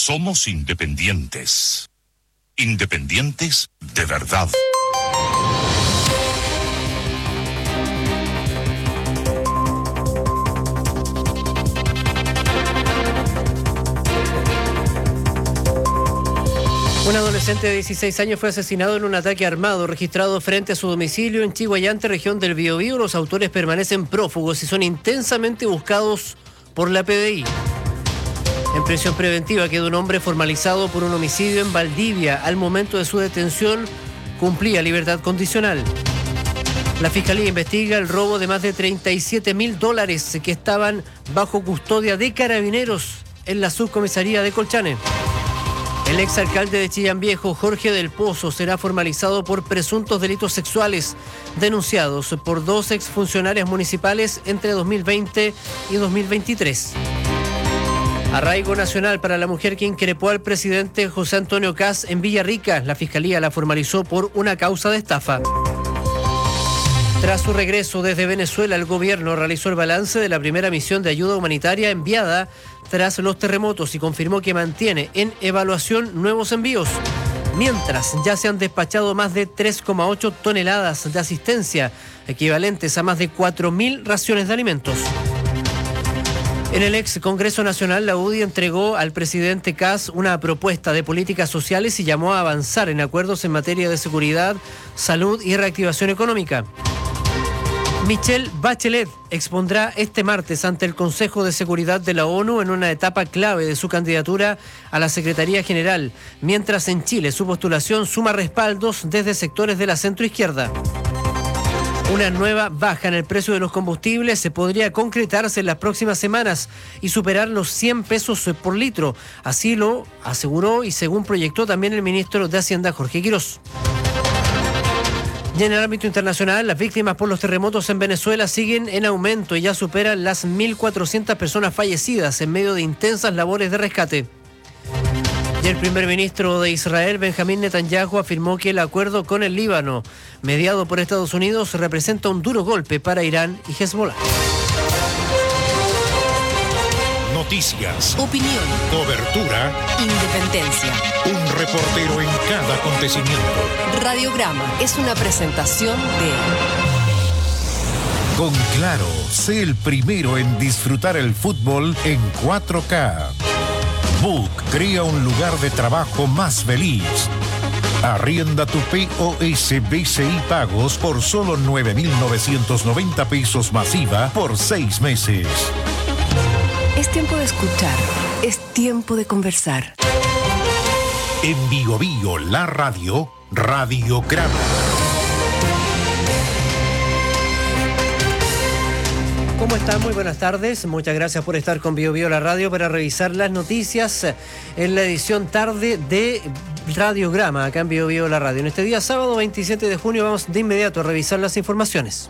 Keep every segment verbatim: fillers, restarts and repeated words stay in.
Somos independientes. Independientes de verdad. Un adolescente de dieciséis años fue asesinado en un ataque armado registrado frente a su domicilio en Chiguayante, región del Biobío. Los autores permanecen prófugos y son intensamente buscados por la P D I. En prisión preventiva quedó un hombre formalizado por un homicidio en Valdivia. Al momento de su detención cumplía libertad condicional. La Fiscalía investiga el robo de más de treinta y siete mil dólares que estaban bajo custodia de Carabineros en la subcomisaría de Colchane. El exalcalde de Chillán Viejo, Jorge del Pozo, será formalizado por presuntos delitos sexuales denunciados por dos exfuncionarias municipales entre dos mil veinte y dos mil veintitrés. Arraigo nacional para la mujer que increpó al presidente José Antonio Kast en Villarrica. La Fiscalía la formalizó por una causa de estafa. Tras su regreso desde Venezuela, el gobierno realizó el balance de la primera misión de ayuda humanitaria enviada tras los terremotos y confirmó que mantiene en evaluación nuevos envíos. Mientras, ya se han despachado más de tres coma ocho toneladas de asistencia, equivalentes a más de cuatro mil raciones de alimentos. En el ex Congreso Nacional, la U D I entregó al presidente Kast una propuesta de políticas sociales y llamó a avanzar en acuerdos en materia de seguridad, salud y reactivación económica. Michelle Bachelet expondrá este martes ante el Consejo de Seguridad de la ONU en una etapa clave de su candidatura a la Secretaría General, mientras en Chile su postulación suma respaldos desde sectores de la centroizquierda. Una nueva baja en el precio de los combustibles se podría concretarse en las próximas semanas y superar los cien pesos por litro. Así lo aseguró y según proyectó también el ministro de Hacienda, Jorge Quirós. Y en el ámbito internacional, las víctimas por los terremotos en Venezuela siguen en aumento y ya superan las mil cuatrocientas personas fallecidas en medio de intensas labores de rescate. Y el primer ministro de Israel, Benjamín Netanyahu, afirmó que el acuerdo con el Líbano, mediado por Estados Unidos, representa un duro golpe para Irán y Hezbollah. Noticias, opinión, cobertura, independencia. Un reportero en cada acontecimiento. Radiograma es una presentación de... Con Claro, sé el primero en disfrutar el fútbol en cuatro K. Book crea un lugar de trabajo más feliz. Arrienda tu P O S B C I Pagos por solo nueve mil novecientos noventa pesos masiva por seis meses. Es tiempo de escuchar, es tiempo de conversar. En Bio Bio, la radio, Radiograma. ¿Cómo están? Muy buenas tardes. Muchas gracias por estar con Bio Bio la radio para revisar las noticias en la edición tarde de Radiograma, acá en Bio Bio la radio. En este día sábado veintisiete de junio vamos de inmediato a revisar las informaciones.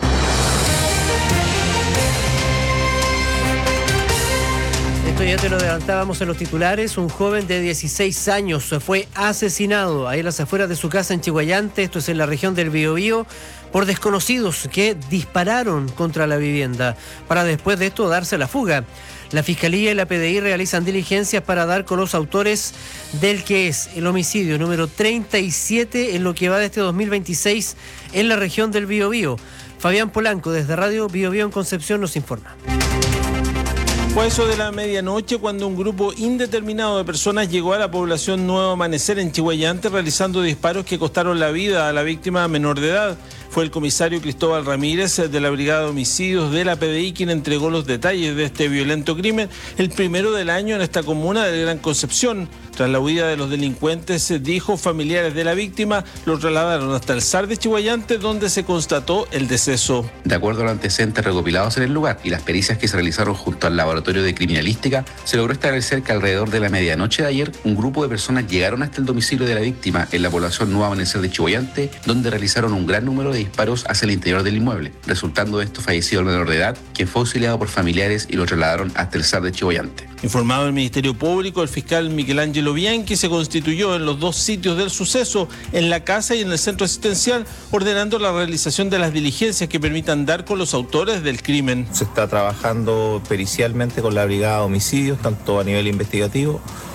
Esto ya te lo adelantábamos en los titulares. Un joven de dieciséis años fue asesinado ahí en las afueras de su casa en Chiguayante, esto es en la región del Biobío, por desconocidos que dispararon contra la vivienda para después de esto darse a la fuga. La Fiscalía y la P D I realizan diligencias para dar con los autores del que es el homicidio número treinta y siete en lo que va de este dos mil veintiséis en la región del Biobío. Fabián Polanco desde Radio Biobío en Concepción nos informa. Fue eso de la medianoche cuando un grupo indeterminado de personas llegó a la población Nuevo Amanecer en Chiguayante realizando disparos que costaron la vida a la víctima menor de edad. Fue el comisario Cristóbal Ramírez de la Brigada de Homicidios de la P D I quien entregó los detalles de este violento crimen, el primero del año en esta comuna de Gran Concepción. Tras la huida de los delincuentes, dijo, familiares de la víctima los trasladaron hasta el S A R de Chiguayante, donde se constató el deceso. De acuerdo a los antecedentes recopilados en el lugar y las pericias que se realizaron junto al laboratorio de criminalística, se logró establecer que alrededor de la medianoche de ayer, un grupo de personas llegaron hasta el domicilio de la víctima en la población Nuevo Amanecer de Chiguayante, donde realizaron un gran número de disparos hacia el interior del inmueble, resultando de esto fallecido el menor de edad, quien fue auxiliado por familiares y lo trasladaron hasta el S A R de Chiguayante. Informado el Ministerio Público, el fiscal Miguel Ángelo Bianchi se constituyó en los dos sitios del suceso, en la casa y en el centro asistencial, ordenando la realización de las diligencias que permitan dar con los autores del crimen. Se está trabajando pericialmente con la Brigada de Homicidios, tanto a nivel investigativo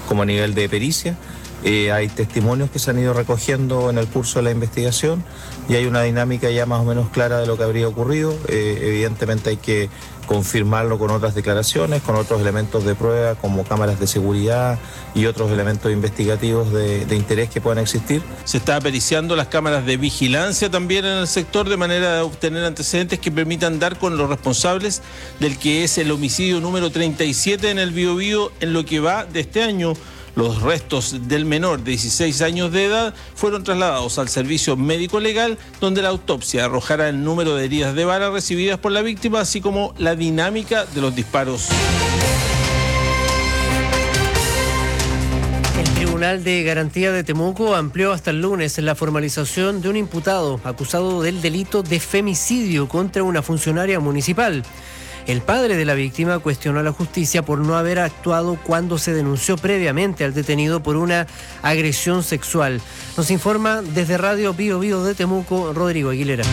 como a nivel de pericia. Eh, hay testimonios que se han ido recogiendo en el curso de la investigación y hay una dinámica ya más o menos clara de lo que habría ocurrido. Eh, evidentemente hay que confirmarlo con otras declaraciones, con otros elementos de prueba como cámaras de seguridad y otros elementos investigativos de, de interés que puedan existir. Se está periciando las cámaras de vigilancia también en el sector de manera de obtener antecedentes que permitan dar con los responsables del que es el homicidio número treinta y siete en el Biobío en lo que va de este año. Los restos del menor de dieciséis años de edad fueron trasladados al servicio médico legal, donde la autopsia arrojará el número de heridas de bala recibidas por la víctima, así como la dinámica de los disparos. El Tribunal de Garantía de Temuco amplió hasta el lunes la formalización de un imputado acusado del delito de femicidio contra una funcionaria municipal. El padre de la víctima cuestionó a la justicia por no haber actuado cuando se denunció previamente al detenido por una agresión sexual. Nos informa desde Radio Bío Bío de Temuco, Rodrigo Aguilera.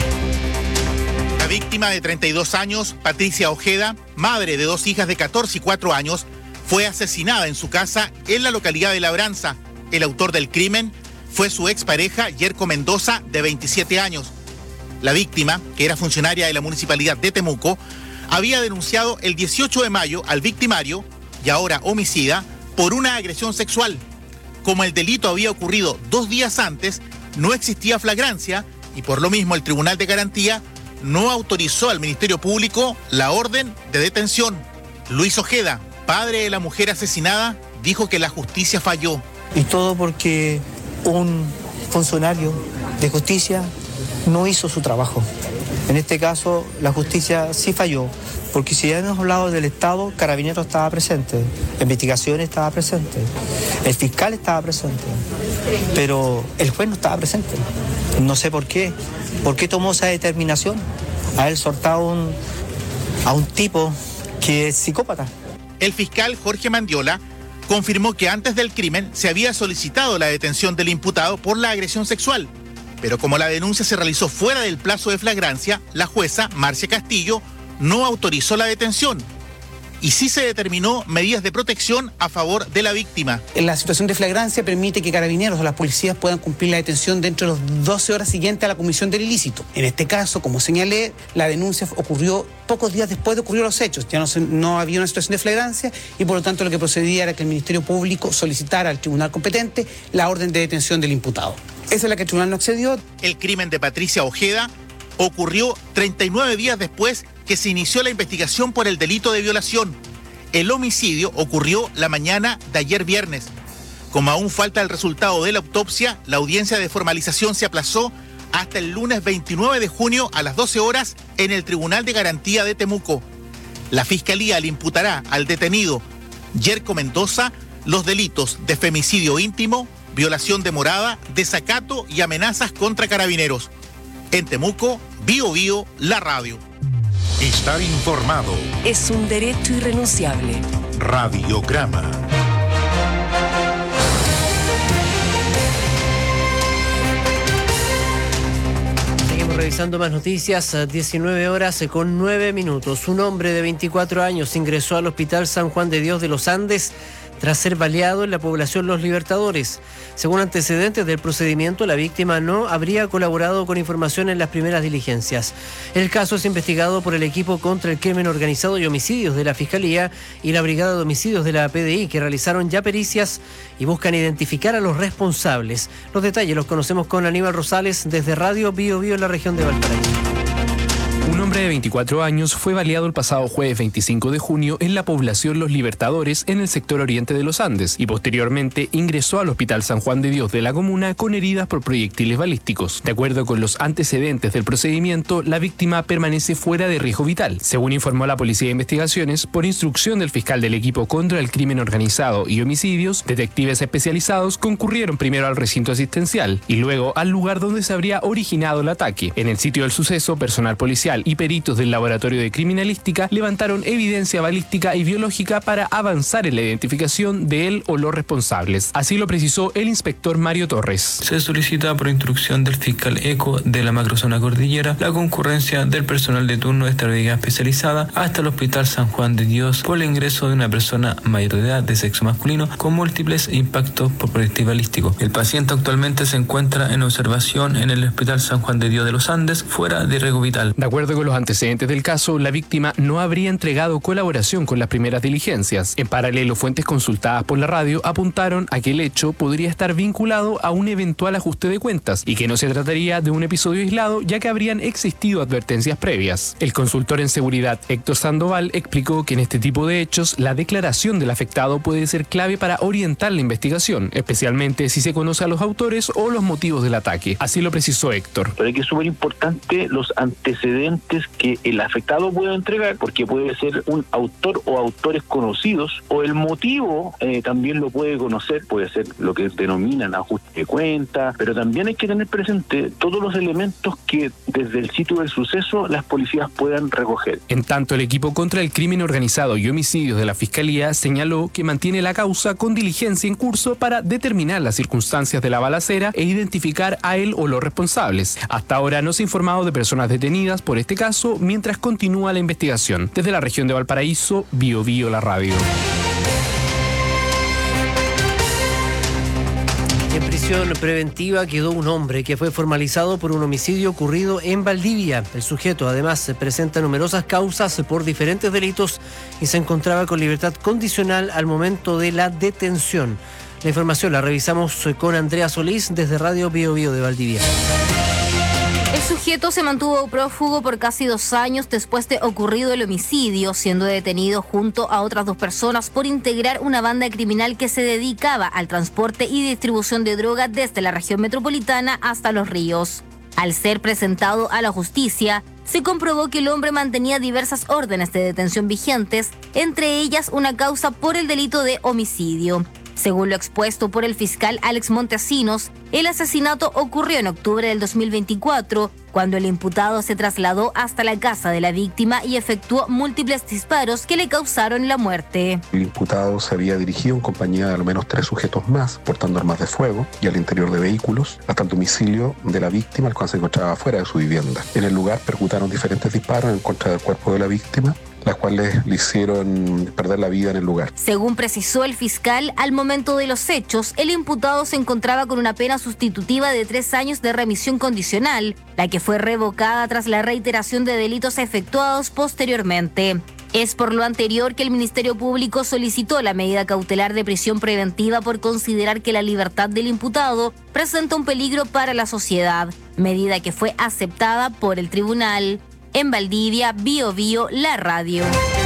La víctima de treinta y dos años, Patricia Ojeda, madre de dos hijas de catorce y cuatro años, fue asesinada en su casa en la localidad de Labranza. El autor del crimen fue su expareja, Yerko Mendoza, de veintisiete años. La víctima, que era funcionaria de la municipalidad de Temuco, había denunciado el dieciocho de mayo al victimario, y ahora homicida, por una agresión sexual. Como el delito había ocurrido dos días antes, no existía flagrancia y por lo mismo el Tribunal de Garantía no autorizó al Ministerio Público la orden de detención. Luis Ojeda, padre de la mujer asesinada, dijo que la justicia falló. Y todo porque un funcionario de justicia no hizo su trabajo. En este caso, la justicia sí falló, porque si ya hemos hablado del Estado, Carabineros estaba presente, Investigaciones estaba presente, el fiscal estaba presente, pero el juez no estaba presente. No sé por qué. ¿Por qué tomó esa determinación? Haber soltado un, a un tipo que es psicópata. El fiscal Jorge Mandiola confirmó que antes del crimen se había solicitado la detención del imputado por la agresión sexual. Pero como la denuncia se realizó fuera del plazo de flagrancia, la jueza, Marcia Castillo, no autorizó la detención. Y sí se determinó medidas de protección a favor de la víctima. La situación de flagrancia permite que Carabineros o las policías puedan cumplir la detención dentro de las doce horas siguientes a la comisión del ilícito. En este caso, como señalé, la denuncia ocurrió pocos días después de ocurrir los hechos. Ya no, se, no había una situación de flagrancia y por lo tanto lo que procedía era que el Ministerio Público solicitara al tribunal competente la orden de detención del imputado. Esa es la que el tribunal no accedió. El crimen de Patricia Ojeda ocurrió treinta y nueve días después que se inició la investigación por el delito de violación. El homicidio ocurrió la mañana de ayer viernes. Como aún falta el resultado de la autopsia, la audiencia de formalización se aplazó hasta el lunes veintinueve de junio a las doce horas en el Tribunal de Garantía de Temuco. La Fiscalía le imputará al detenido Yerko Mendoza los delitos de femicidio íntimo, violación de morada, desacato y amenazas contra Carabineros. En Temuco, Bío Bío, la radio. Estar informado es un derecho irrenunciable. Radiograma. Seguimos revisando más noticias, diecinueve horas con nueve minutos. Un hombre de veinticuatro años ingresó al Hospital San Juan de Dios de los Andes tras ser baleado en la población Los Libertadores. Según antecedentes del procedimiento, la víctima no habría colaborado con información en las primeras diligencias. El caso es investigado por el equipo contra el crimen organizado y homicidios de la Fiscalía y la Brigada de Homicidios de la P D I, que realizaron ya pericias y buscan identificar a los responsables. Los detalles los conocemos con Aníbal Rosales desde Radio Bío Bío en la región de Valparaíso. Un hombre de veinticuatro años fue baleado el pasado jueves veinticinco de junio en la población Los Libertadores en el sector oriente de los Andes y posteriormente ingresó al Hospital San Juan de Dios de la comuna con heridas por proyectiles balísticos. De acuerdo con los antecedentes del procedimiento, la víctima permanece fuera de riesgo vital. Según informó la Policía de Investigaciones, por instrucción del fiscal del equipo contra el crimen organizado y homicidios, detectives especializados concurrieron primero al recinto asistencial y luego al lugar donde se habría originado el ataque. En el sitio del suceso, personal policial y peritos peritos del Laboratorio de Criminalística levantaron evidencia balística y biológica para avanzar en la identificación de él o los responsables. Así lo precisó el inspector Mario Torres. Se solicita por instrucción del fiscal ECO de la macrozona cordillera la concurrencia del personal de turno de esta brigada especializada hasta el Hospital San Juan de Dios por el ingreso de una persona mayor de edad de sexo masculino con múltiples impactos por proyectil balístico. El paciente actualmente se encuentra en observación en el Hospital San Juan de Dios de los Andes, fuera de riesgo vital. De acuerdo con los antecedentes del caso, la víctima no habría entregado colaboración con las primeras diligencias. En paralelo, fuentes consultadas por la radio apuntaron a que el hecho podría estar vinculado a un eventual ajuste de cuentas y que no se trataría de un episodio aislado, ya que habrían existido advertencias previas. El consultor en seguridad Héctor Sandoval explicó que en este tipo de hechos la declaración del afectado puede ser clave para orientar la investigación, especialmente si se conoce a los autores o los motivos del ataque. Así lo precisó Héctor. Pero es súper importante los antecedentes que el afectado pueda entregar, porque puede ser un autor o autores conocidos, o el motivo eh, también lo puede conocer, puede ser lo que denominan ajuste de cuenta, pero también hay que tener presente todos los elementos que desde el sitio del suceso las policías puedan recoger. En tanto, el equipo contra el crimen organizado y homicidios de la Fiscalía señaló que mantiene la causa con diligencia en curso para determinar las circunstancias de la balacera e identificar a él o los responsables. Hasta ahora no se ha informado de personas detenidas por este caso mientras continúa la investigación. Desde la región de Valparaíso, Bio Bio la radio. En prisión preventiva quedó un hombre que fue formalizado por un homicidio ocurrido en Valdivia. El sujeto además presenta numerosas causas por diferentes delitos y se encontraba con libertad condicional al momento de la detención. La información la revisamos con Andrea Solís desde Radio Bio Bio de Valdivia. El sujeto se mantuvo prófugo por casi dos años después de ocurrido el homicidio, siendo detenido junto a otras dos personas por integrar una banda criminal que se dedicaba al transporte y distribución de droga desde la región metropolitana hasta Los Ríos. Al ser presentado a la justicia, se comprobó que el hombre mantenía diversas órdenes de detención vigentes, entre ellas una causa por el delito de homicidio. Según lo expuesto por el fiscal Alex Montesinos, el asesinato ocurrió en octubre del dos mil veinticuatro, cuando el imputado se trasladó hasta la casa de la víctima y efectuó múltiples disparos que le causaron la muerte. El imputado se había dirigido en compañía de al menos tres sujetos más, portando armas de fuego y al interior de vehículos, hasta el domicilio de la víctima, el cual se encontraba fuera de su vivienda. En el lugar percutaron diferentes disparos en contra del cuerpo de la víctima, las cuales le hicieron perder la vida en el lugar. Según precisó el fiscal, al momento de los hechos, el imputado se encontraba con una pena sustitutiva de tres años de remisión condicional, la que fue revocada tras la reiteración de delitos efectuados posteriormente. Es por lo anterior que el Ministerio Público solicitó la medida cautelar de prisión preventiva por considerar que la libertad del imputado presenta un peligro para la sociedad, medida que fue aceptada por el tribunal. En Valdivia, Bio Bio, la radio.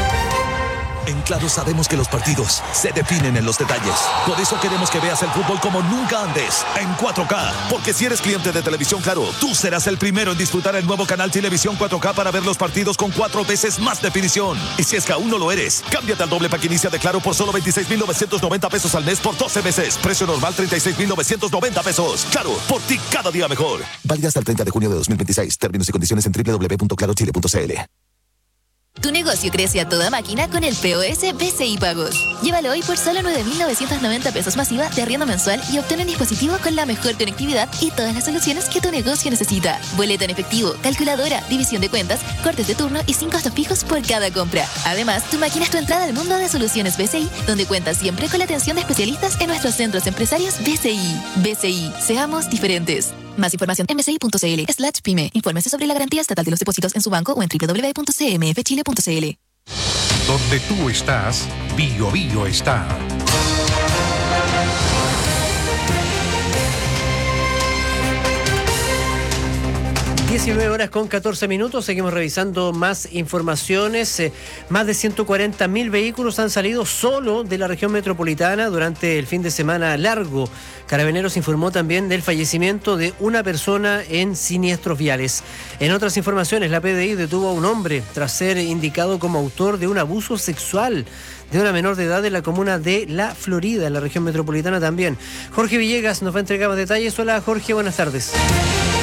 En Claro sabemos que los partidos se definen en los detalles. Por eso queremos que veas el fútbol como nunca antes, en cuatro K. Porque si eres cliente de Televisión Claro, tú serás el primero en disfrutar el nuevo canal Televisión cuatro K para ver los partidos con cuatro veces más definición. Y si es que aún no lo eres, cámbiate al doble pack inicia de Claro por solo veintiséis mil novecientos noventa pesos al mes por doce meses. Precio normal treinta y seis mil novecientos noventa pesos. Claro, por ti cada día mejor. Válida hasta el treinta de junio de dos mil veintiséis. Términos y condiciones en doble u doble u doble u punto claro chile punto c l. Tu negocio crece a toda máquina con el P O S B C I Pagos. Llévalo hoy por solo nueve mil novecientos noventa pesos masiva de arriendo mensual y obtén un dispositivo con la mejor conectividad y todas las soluciones que tu negocio necesita. Boleta en efectivo, calculadora, división de cuentas, cortes de turno y sin costos fijos por cada compra. Además, tu máquina es tu entrada al mundo de soluciones B C I, donde cuentas siempre con la atención de especialistas en nuestros centros empresarios B C I. B C I, seamos diferentes. Más información en bci punto cl slash pyme. Infórmese sobre la garantía estatal de los depósitos en su banco o en doble u doble u doble u punto c m f chile punto c l. Donde tú estás, Bio Bio está. diecinueve horas con catorce minutos, seguimos revisando más informaciones. Eh, más de ciento cuarenta mil vehículos han salido solo de la región metropolitana durante el fin de semana largo. Carabineros informó también del fallecimiento de una persona en siniestros viales. En otras informaciones, la P D I detuvo a un hombre tras ser indicado como autor de un abuso sexual de una menor de edad en la comuna de La Florida, en la región metropolitana también. Jorge Villegas nos va a entregar más detalles. Hola Jorge, buenas tardes.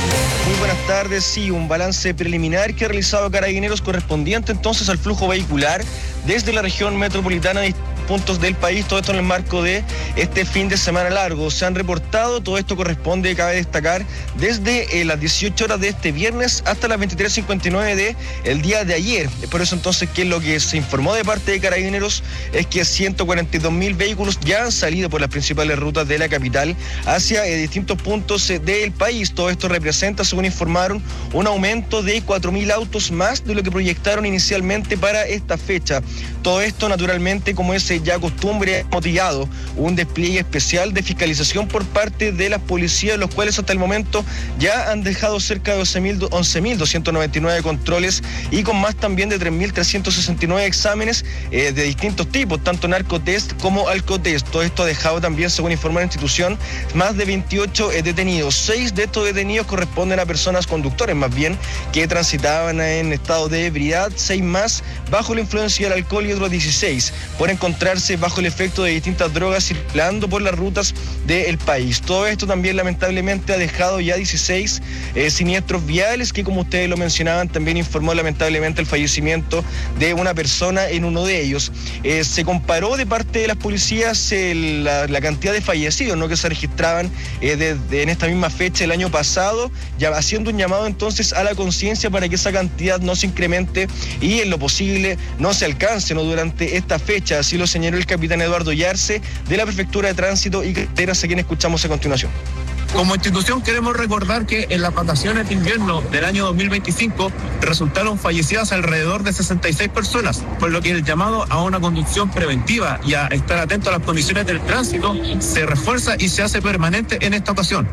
Muy buenas tardes. Sí, un balance preliminar que ha realizado Carabineros correspondiente entonces al flujo vehicular desde la región metropolitana de puntos del país, todo esto en el marco de este fin de semana largo. Se han reportado, todo esto corresponde, cabe destacar, desde eh, las dieciocho horas de este viernes hasta las veintitrés cincuenta y nueve de el día de ayer. Por eso entonces que lo que se informó de parte de Carabineros es que ciento cuarenta y dos mil vehículos ya han salido por las principales rutas de la capital hacia eh, distintos puntos eh, del país. Todo esto representa, según informaron, un aumento de cuatro mil autos más de lo que proyectaron inicialmente para esta fecha. Todo esto naturalmente, como es ya costumbre, ha motivado un despliegue especial de fiscalización por parte de las policías, los cuales hasta el momento ya han dejado cerca de once mil doscientos noventa y nueve controles y con más también de tres mil trescientos sesenta y nueve exámenes eh, de distintos tipos, tanto narcotest como alcotest. Todo esto ha dejado también, según informa la institución, más de veintiocho eh, detenidos. Seis de estos detenidos corresponden a personas conductores, más bien, que transitaban en estado de ebriedad, seis más bajo la influencia del alcohol y otros dieciséis por encontrarse bajo el efecto de distintas drogas circulando por las rutas del país. Todo esto también lamentablemente ha dejado ya dieciséis eh, siniestros viales que, como ustedes lo mencionaban, también informó lamentablemente el fallecimiento de una persona en uno de ellos. Eh, se comparó de parte de las policías eh, la, la cantidad de fallecidos, ¿no?, que se registraban eh, de, de, en esta misma fecha el año pasado, ya haciendo un llamado entonces a la conciencia para que esa cantidad no se incremente y en lo posible no se alcance, ¿no?, durante esta fecha. Así lo señaló el capitán Eduardo Yarse de la Prefectura de Tránsito y Carreteras, a quien escuchamos a continuación. Como institución queremos recordar que en las vacaciones de invierno del año dos mil veinticinco resultaron fallecidas alrededor de sesenta y seis personas, por lo que el llamado a una conducción preventiva y a estar atento a las condiciones del tránsito se refuerza y se hace permanente en esta ocasión.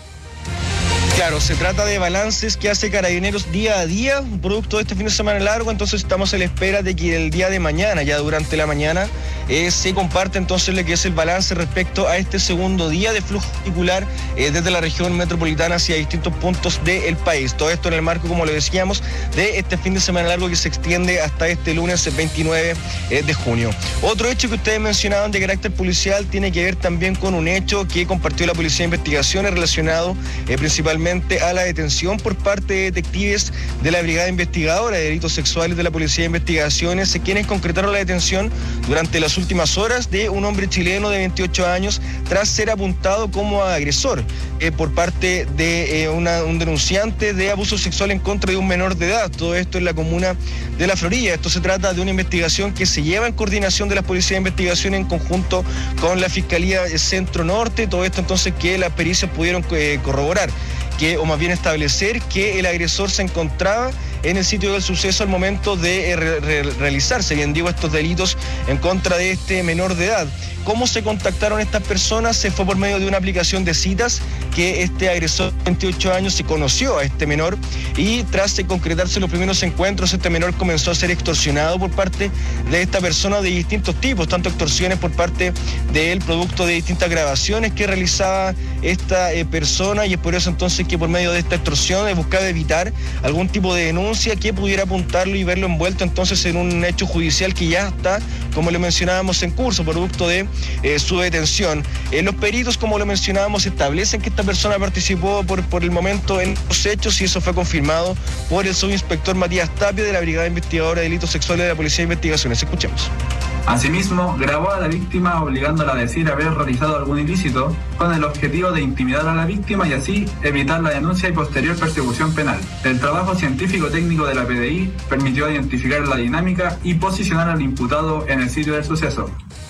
Claro, se trata de balances que hace Carabineros día a día, producto de este fin de semana largo, entonces estamos a la espera de que el día de mañana, ya durante la mañana, eh, se comparte entonces lo que es el balance respecto a este segundo día de flujo vehicular eh, desde la región metropolitana hacia distintos puntos del país. Todo esto en el marco, como lo decíamos, de este fin de semana largo que se extiende hasta este lunes veintinueve de junio. Otro hecho que ustedes mencionaban de carácter policial tiene que ver también con un hecho que compartió la Policía de Investigaciones relacionado eh, principalmente a la detención por parte de detectives de la Brigada Investigadora de Delitos Sexuales de la Policía de Investigaciones, quienes concretaron la detención durante las últimas horas de un hombre chileno de veintiocho años tras ser apuntado como agresor eh, por parte de eh, una, un denunciante de abuso sexual en contra de un menor de edad. Todo esto en la comuna de La Florida. Esto se trata de una investigación que se lleva en coordinación de la Policía de Investigación en conjunto con la Fiscalía Centro Norte. Todo esto entonces que las pericias pudieron eh, corroborar. Que, o más bien establecer que el agresor se encontraba en el sitio del suceso al momento de re, re, realizarse, bien digo, estos delitos en contra de este menor de edad. ¿Cómo se contactaron estas personas? Se fue por medio de una aplicación de citas que este agresor de veintiocho años se conoció a este menor y tras concretarse los primeros encuentros, este menor comenzó a ser extorsionado por parte de esta persona de distintos tipos, tanto extorsiones por parte de él, producto de distintas grabaciones que realizaba esta eh, persona, y es por eso entonces que por medio de esta extorsión he buscado evitar algún tipo de denuncia que pudiera apuntarlo y verlo envuelto entonces en un hecho judicial que ya está, como le mencionábamos, en curso, producto de eh, su detención. Eh, los peritos, como lo mencionábamos, establecen que esta persona participó por, por el momento en los hechos y eso fue confirmado por el subinspector Matías Tapia de la Brigada Investigadora de Delitos Sexuales de la Policía de Investigaciones. Escuchemos. Asimismo, grabó a la víctima obligándola a decir haber realizado algún ilícito con el objetivo de intimidar a la víctima y así evitar la denuncia y posterior persecución penal. El trabajo científico técnico de la P D I permitió identificar la dinámica y posicionar al imputado en el sitio del suceso.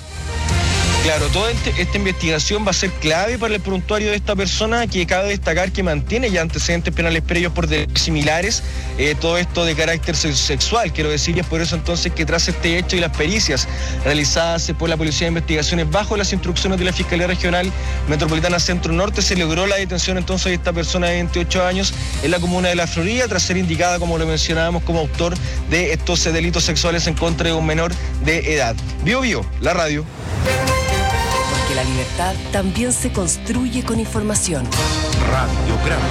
Claro, toda este, esta investigación va a ser clave para el prontuario de esta persona, que cabe destacar que mantiene ya antecedentes penales previos por delitos similares, eh, todo esto de carácter sexual, quiero decir, y es por eso entonces que tras este hecho y las pericias realizadas por la Policía de Investigaciones bajo las instrucciones de la Fiscalía Regional Metropolitana Centro Norte, se logró la detención entonces de esta persona de veintiocho años en la comuna de La Florida, tras ser indicada, como lo mencionábamos, como autor de estos delitos sexuales en contra de un menor de edad. Bio Bio, la radio. Porque la libertad también se construye con información. Radio Grande.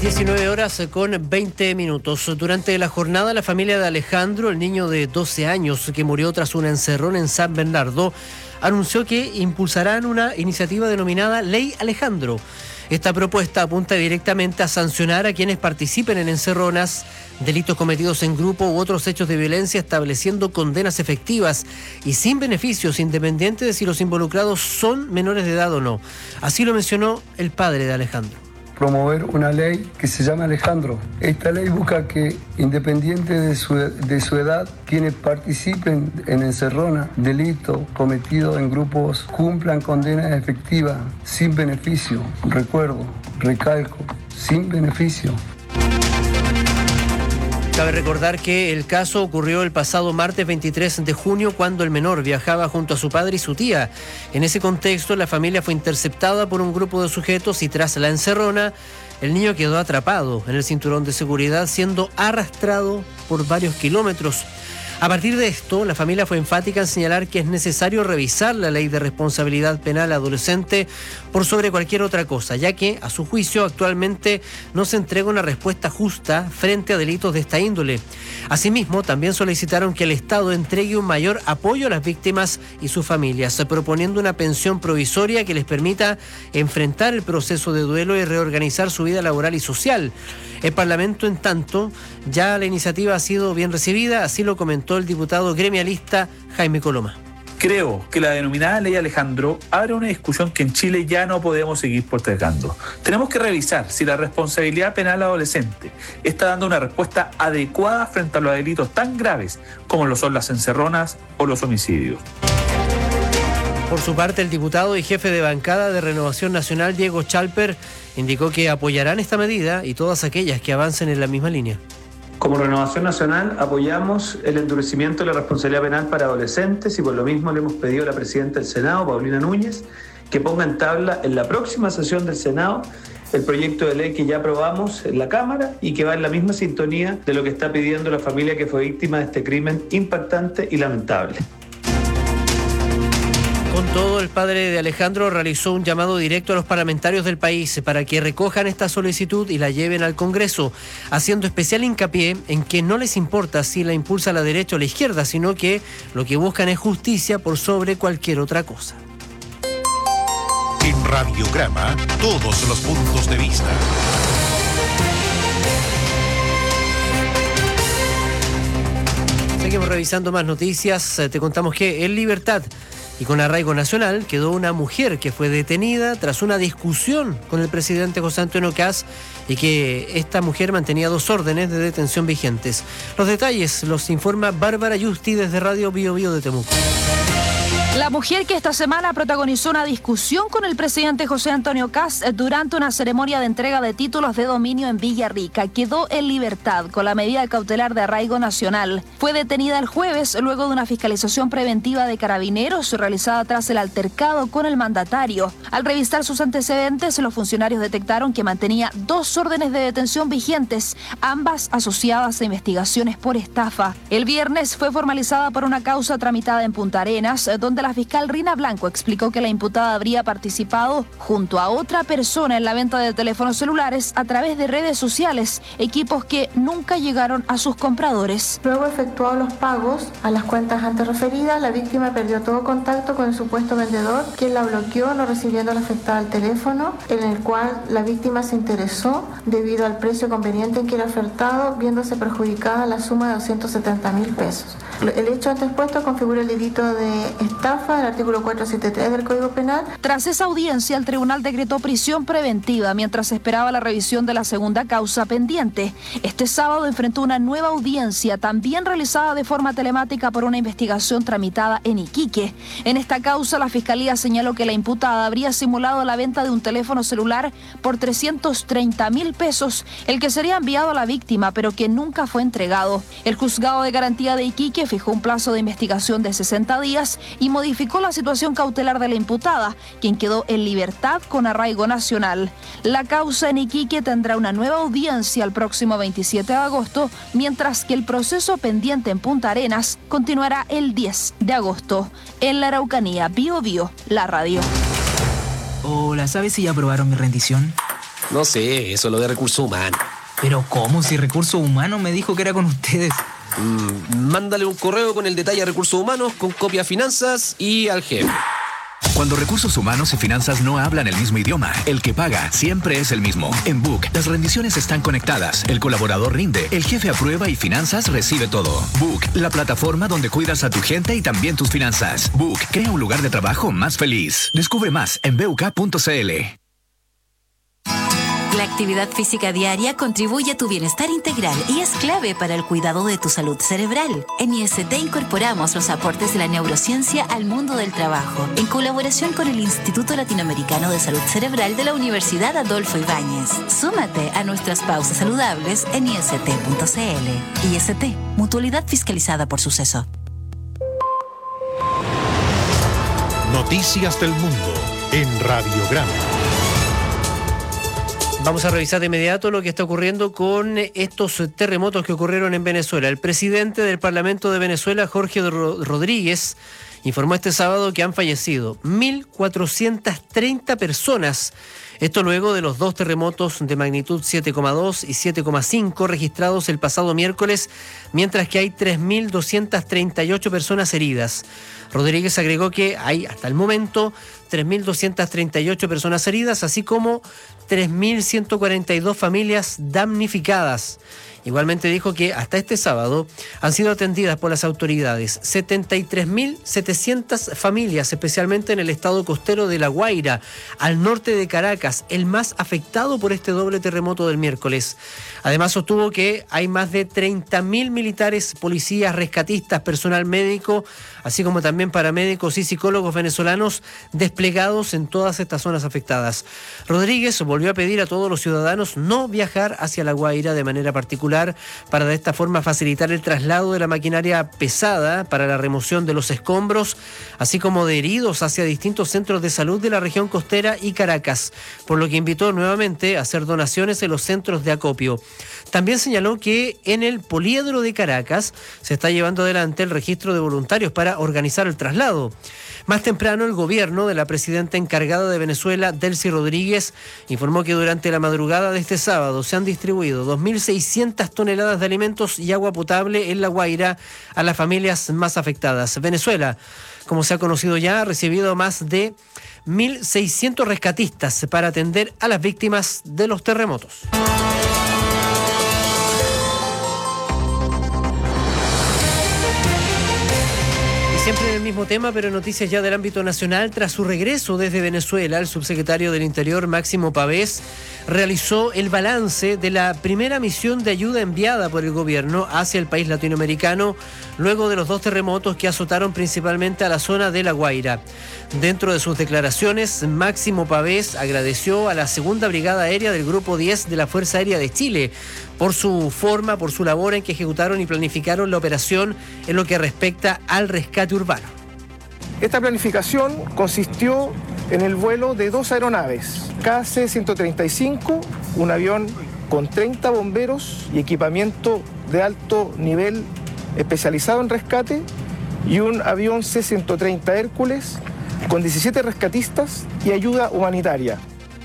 diecinueve horas con veinte minutos. Durante la jornada, la familia de Alejandro, el niño de doce años que murió tras un encerrón en San Bernardo, anunció que impulsarán una iniciativa denominada Ley Alejandro. Esta propuesta apunta directamente a sancionar a quienes participen en encerronas, delitos cometidos en grupo u otros hechos de violencia, estableciendo condenas efectivas y sin beneficios, independiente de si los involucrados son menores de edad o no. Así lo mencionó el padre de Alejandro. Promover una ley que se llama Alejandro. Esta ley busca que, independiente de su, de su edad, quienes participen en encerrona, delito cometido en grupos, cumplan condenas efectivas, sin beneficio, recuerdo, recalco, sin beneficio. Cabe recordar que el caso ocurrió el pasado martes veintitrés de junio, cuando el menor viajaba junto a su padre y su tía. En ese contexto, la familia fue interceptada por un grupo de sujetos y tras la encerrona, el niño quedó atrapado en el cinturón de seguridad, siendo arrastrado por varios kilómetros. A partir de esto, la familia fue enfática en señalar que es necesario revisar la ley de responsabilidad penal adolescente por sobre cualquier otra cosa, ya que, a su juicio, actualmente no se entrega una respuesta justa frente a delitos de esta índole. Asimismo, también solicitaron que el Estado entregue un mayor apoyo a las víctimas y sus familias, proponiendo una pensión provisoria que les permita enfrentar el proceso de duelo y reorganizar su vida laboral y social. El Parlamento, en tanto, ya la iniciativa ha sido bien recibida, así lo comentó el diputado gremialista Jaime Coloma. Creo que la denominada Ley Alejandro abre una discusión que en Chile ya no podemos seguir postergando. Tenemos que revisar si la responsabilidad penal adolescente está dando una respuesta adecuada frente a los delitos tan graves como lo son las encerronas o los homicidios. Por su parte, el diputado y jefe de bancada de Renovación Nacional, Diego Chalper, indicó que apoyarán esta medida y todas aquellas que avancen en la misma línea. Como Renovación Nacional apoyamos el endurecimiento de la responsabilidad penal para adolescentes y por lo mismo le hemos pedido a la presidenta del Senado, Paulina Núñez, que ponga en tabla en la próxima sesión del Senado el proyecto de ley que ya aprobamos en la Cámara y que va en la misma sintonía de lo que está pidiendo la familia que fue víctima de este crimen impactante y lamentable. Con todo, el padre de Alejandro realizó un llamado directo a los parlamentarios del país para que recojan esta solicitud y la lleven al Congreso, haciendo especial hincapié en que no les importa si la impulsa la derecha o la izquierda, sino que lo que buscan es justicia por sobre cualquier otra cosa. En Radiograma, todos los puntos de vista. Seguimos revisando más noticias. Te contamos que en Libertad y con arraigo nacional quedó una mujer que fue detenida tras una discusión con el presidente José Antonio Kast y que esta mujer mantenía dos órdenes de detención vigentes. Los detalles los informa Bárbara Yusti desde Radio Bio Bio de Temuco. La mujer que esta semana protagonizó una discusión con el presidente José Antonio Kast durante una ceremonia de entrega de títulos de dominio en Villarrica quedó en libertad con la medida cautelar de arraigo nacional. Fue detenida el jueves luego de una fiscalización preventiva de carabineros realizada tras el altercado con el mandatario. Al revisar sus antecedentes, los funcionarios detectaron que mantenía dos órdenes de detención vigentes, ambas asociadas a investigaciones por estafa. El viernes fue formalizada por una causa tramitada en Punta Arenas, donde la fiscal Rina Blanco explicó que la imputada habría participado junto a otra persona en la venta de teléfonos celulares a través de redes sociales, equipos que nunca llegaron a sus compradores. Luego efectuó los pagos a las cuentas antes referidas, la víctima perdió todo contacto con el supuesto vendedor, quien la bloqueó, no recibiendo la afectada al teléfono, en el cual la víctima se interesó debido al precio conveniente en que era ofertado, viéndose perjudicada la suma de doscientos setenta mil pesos. El hecho antes puesto configura el delito de estafa del artículo cuatrocientos setenta y tres del Código Penal. Tras esa audiencia, el tribunal decretó prisión preventiva mientras esperaba la revisión de la segunda causa pendiente. Este sábado enfrentó una nueva audiencia, también realizada de forma telemática por una investigación tramitada en Iquique. En esta causa, la Fiscalía señaló que la imputada habría simulado la venta de un teléfono celular por trescientos treinta mil pesos, el que sería enviado a la víctima, pero que nunca fue entregado. El juzgado de garantía de Iquique fijó un plazo de investigación de sesenta días y modificó la situación cautelar de la imputada, quien quedó en libertad con arraigo nacional. La causa en Iquique tendrá una nueva audiencia el próximo veintisiete de agosto, mientras que el proceso pendiente en Punta Arenas continuará el diez de agosto. En la Araucanía, Bio Bio, la radio. Hola, ¿sabes si ya aprobaron mi rendición? No sé, eso es lo de recursos humanos. Pero ¿cómo? Si recursos humanos me dijo que era con ustedes. Mm, mándale un correo con el detalle a recursos humanos, con copia a finanzas y al jefe. Cuando recursos humanos y finanzas no hablan el mismo idioma, el que paga siempre es el mismo. En Book, las rendiciones están conectadas, el colaborador rinde, el jefe aprueba y finanzas recibe todo. Book, la plataforma donde cuidas a tu gente y también tus finanzas. Book, crea un lugar de trabajo más feliz. Descubre más en b u k punto c l. La actividad física diaria contribuye a tu bienestar integral y es clave para el cuidado de tu salud cerebral. En I S T incorporamos los aportes de la neurociencia al mundo del trabajo, en colaboración con el Instituto Latinoamericano de Salud Cerebral de la Universidad Adolfo Ibáñez. Súmate a nuestras pausas saludables en i s t punto c l. I S T, mutualidad fiscalizada por Suceso. Noticias del mundo en Radiograma. Vamos a revisar de inmediato lo que está ocurriendo con estos terremotos que ocurrieron en Venezuela. El presidente del Parlamento de Venezuela, Jorge Rodríguez, informó este sábado que han fallecido mil cuatrocientas treinta personas. Esto luego de los dos terremotos de magnitud siete coma dos y siete coma cinco registrados el pasado miércoles, mientras que hay tres mil doscientas treinta y ocho personas heridas. Rodríguez agregó que hay hasta el momento tres mil doscientas treinta y ocho personas heridas, así como tres mil ciento cuarenta y dos familias damnificadas. Igualmente dijo que hasta este sábado han sido atendidas por las autoridades setenta y tres mil setecientas familias, especialmente en el estado costero de La Guaira, al norte de Caracas, el más afectado por este doble terremoto del miércoles. Además sostuvo que hay más de treinta mil militares, policías, rescatistas, personal médico, así como también paramédicos y psicólogos venezolanos desplegados en todas estas zonas afectadas. Rodríguez volvió a pedir a todos los ciudadanos no viajar hacia La Guaira de manera particular, para de esta forma facilitar el traslado de la maquinaria pesada para la remoción de los escombros, así como de heridos hacia distintos centros de salud de la región costera y Caracas, por lo que invitó nuevamente a hacer donaciones en los centros de acopio. También señaló que en el poliedro de Caracas se está llevando adelante el registro de voluntarios para organizar el traslado. Más temprano, el gobierno de la presidenta encargada de Venezuela, Delcy Rodríguez, informó que durante la madrugada de este sábado se han distribuido dos mil seiscientas toneladas de alimentos y agua potable en La Guaira a las familias más afectadas. Venezuela, como se ha conocido ya, ha recibido más de mil seiscientos rescatistas para atender a las víctimas de los terremotos. Siempre en el mismo tema, pero noticias ya del ámbito nacional. Tras su regreso desde Venezuela, el subsecretario del Interior, Máximo Pavés, realizó el balance de la primera misión de ayuda enviada por el gobierno hacia el país latinoamericano, luego de los dos terremotos que azotaron principalmente a la zona de La Guaira. Dentro de sus declaraciones, Máximo Pavés agradeció a la Segunda Brigada Aérea del Grupo diez de la Fuerza Aérea de Chile por su forma, por su labor en que ejecutaron y planificaron la operación en lo que respecta al rescate urbano. Esta planificación consistió en el vuelo de dos aeronaves, K C ciento treinta y cinco, un avión con treinta bomberos y equipamiento de alto nivel especializado en rescate, y un avión C ciento treinta Hércules con diecisiete rescatistas y ayuda humanitaria.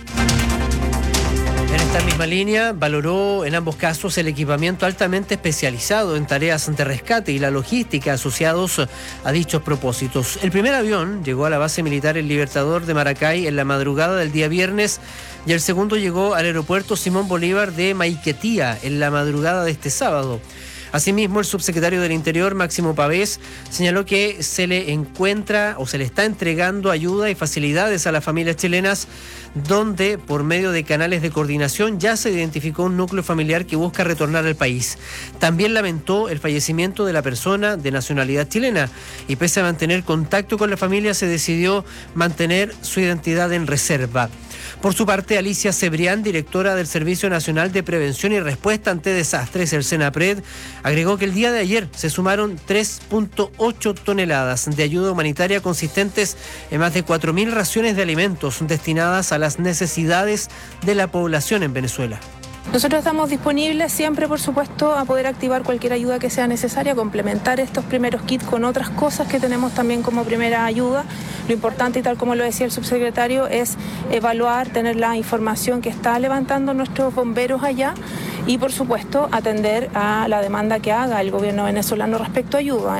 En esta misma línea, valoró en ambos casos el equipamiento altamente especializado en tareas de rescate y la logística asociados a dichos propósitos. El primer avión llegó a la base militar El Libertador de Maracay en la madrugada del día viernes y el segundo llegó al aeropuerto Simón Bolívar de Maiquetía en la madrugada de este sábado. Asimismo, el subsecretario del Interior, Máximo Pavés, señaló que se le encuentra o se le está entregando ayuda y facilidades a las familias chilenas, donde por medio de canales de coordinación ya se identificó un núcleo familiar que busca retornar al país. También lamentó el fallecimiento de la persona de nacionalidad chilena y pese a mantener contacto con la familia se decidió mantener su identidad en reserva. Por su parte, Alicia Cebrián, directora del Servicio Nacional de Prevención y Respuesta ante Desastres, el SENAPRED, agregó que el día de ayer se sumaron tres punto ocho toneladas de ayuda humanitaria consistentes en más de cuatro mil raciones de alimentos destinadas a las necesidades de la población en Venezuela. Nosotros estamos disponibles siempre, por supuesto, a poder activar cualquier ayuda que sea necesaria, complementar estos primeros kits con otras cosas que tenemos también como primera ayuda. Lo importante, y tal como lo decía el subsecretario, es evaluar, tener la información que está levantando nuestros bomberos allá y, por supuesto, atender a la demanda que haga el gobierno venezolano respecto a ayuda.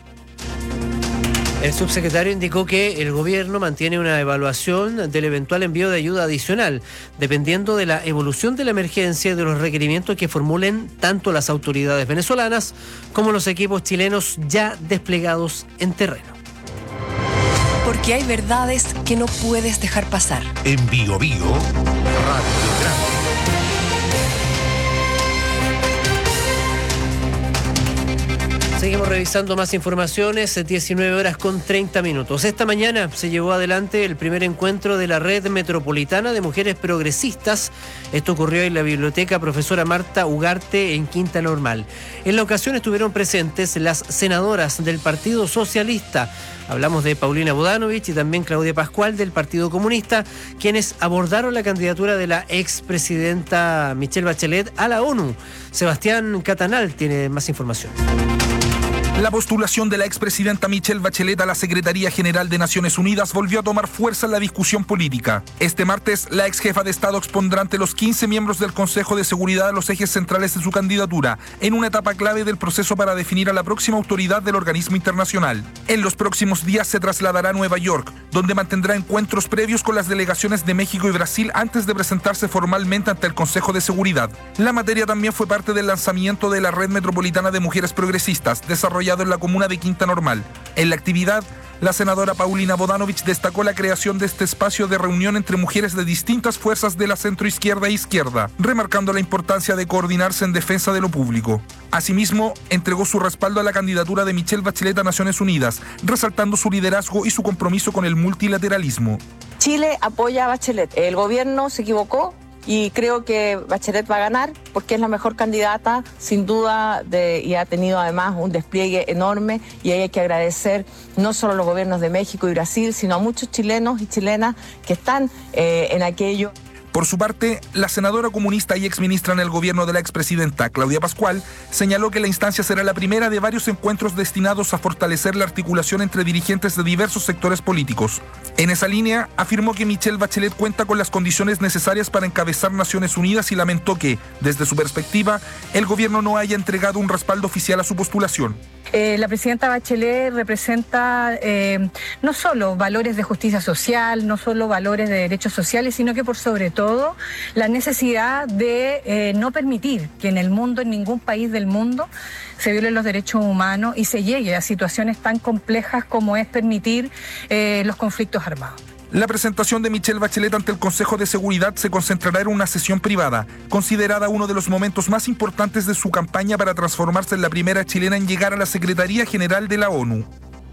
El subsecretario indicó que el gobierno mantiene una evaluación del eventual envío de ayuda adicional, dependiendo de la evolución de la emergencia y de los requerimientos que formulen tanto las autoridades venezolanas como los equipos chilenos ya desplegados en terreno. Porque hay verdades que no puedes dejar pasar. En Bio Bio, Radio Grande. Seguimos revisando más informaciones, diecinueve horas con treinta minutos. Esta mañana se llevó adelante el primer encuentro de la Red Metropolitana de Mujeres Progresistas. Esto ocurrió en la Biblioteca Profesora Marta Ugarte en Quinta Normal. En la ocasión estuvieron presentes las senadoras del Partido Socialista. Hablamos de Paulina Bodanovich y también Claudia Pascual del Partido Comunista, quienes abordaron la candidatura de la expresidenta Michelle Bachelet a la ONU. Sebastián Catanal tiene más información. La postulación de la expresidenta Michelle Bachelet a la Secretaría General de Naciones Unidas volvió a tomar fuerza en la discusión política. Este martes, la ex jefa de Estado expondrá ante los quince miembros del Consejo de Seguridad los ejes centrales de su candidatura, en una etapa clave del proceso para definir a la próxima autoridad del organismo internacional. En los próximos días se trasladará a Nueva York, donde mantendrá encuentros previos con las delegaciones de México y Brasil antes de presentarse formalmente ante el Consejo de Seguridad. La materia también fue parte del lanzamiento de la Red Metropolitana de Mujeres Progresistas, desarrollado en la comuna de Quinta Normal. En la actividad, la senadora Paulina Bodanovich destacó la creación de este espacio de reunión entre mujeres de distintas fuerzas de la centroizquierda e izquierda, remarcando la importancia de coordinarse en defensa de lo público. Asimismo, entregó su respaldo a la candidatura de Michelle Bachelet a Naciones Unidas, resaltando su liderazgo y su compromiso con el multilateralismo. Chile apoya a Bachelet. El gobierno se equivocó y creo que Bachelet va a ganar porque es la mejor candidata, sin duda, de, y ha tenido además un despliegue enorme, y ahí hay que agradecer no solo a los gobiernos de México y Brasil, sino a muchos chilenos y chilenas que están eh, en aquello. Por su parte, la senadora comunista y exministra en el gobierno de la expresidenta, Claudia Pascual, señaló que la instancia será la primera de varios encuentros destinados a fortalecer la articulación entre dirigentes de diversos sectores políticos. En esa línea, afirmó que Michelle Bachelet cuenta con las condiciones necesarias para encabezar Naciones Unidas y lamentó que, desde su perspectiva, el gobierno no haya entregado un respaldo oficial a su postulación. Eh, la presidenta Bachelet representa eh, no solo valores de justicia social, no solo valores de derechos sociales, sino que por sobre todo la necesidad de eh, no permitir que en el mundo, en ningún país del mundo, se violen los derechos humanos y se llegue a situaciones tan complejas como es permitir eh, los conflictos armados. La presentación de Michelle Bachelet ante el Consejo de Seguridad se concentrará en una sesión privada, considerada uno de los momentos más importantes de su campaña para transformarse en la primera chilena en llegar a la Secretaría General de la ONU.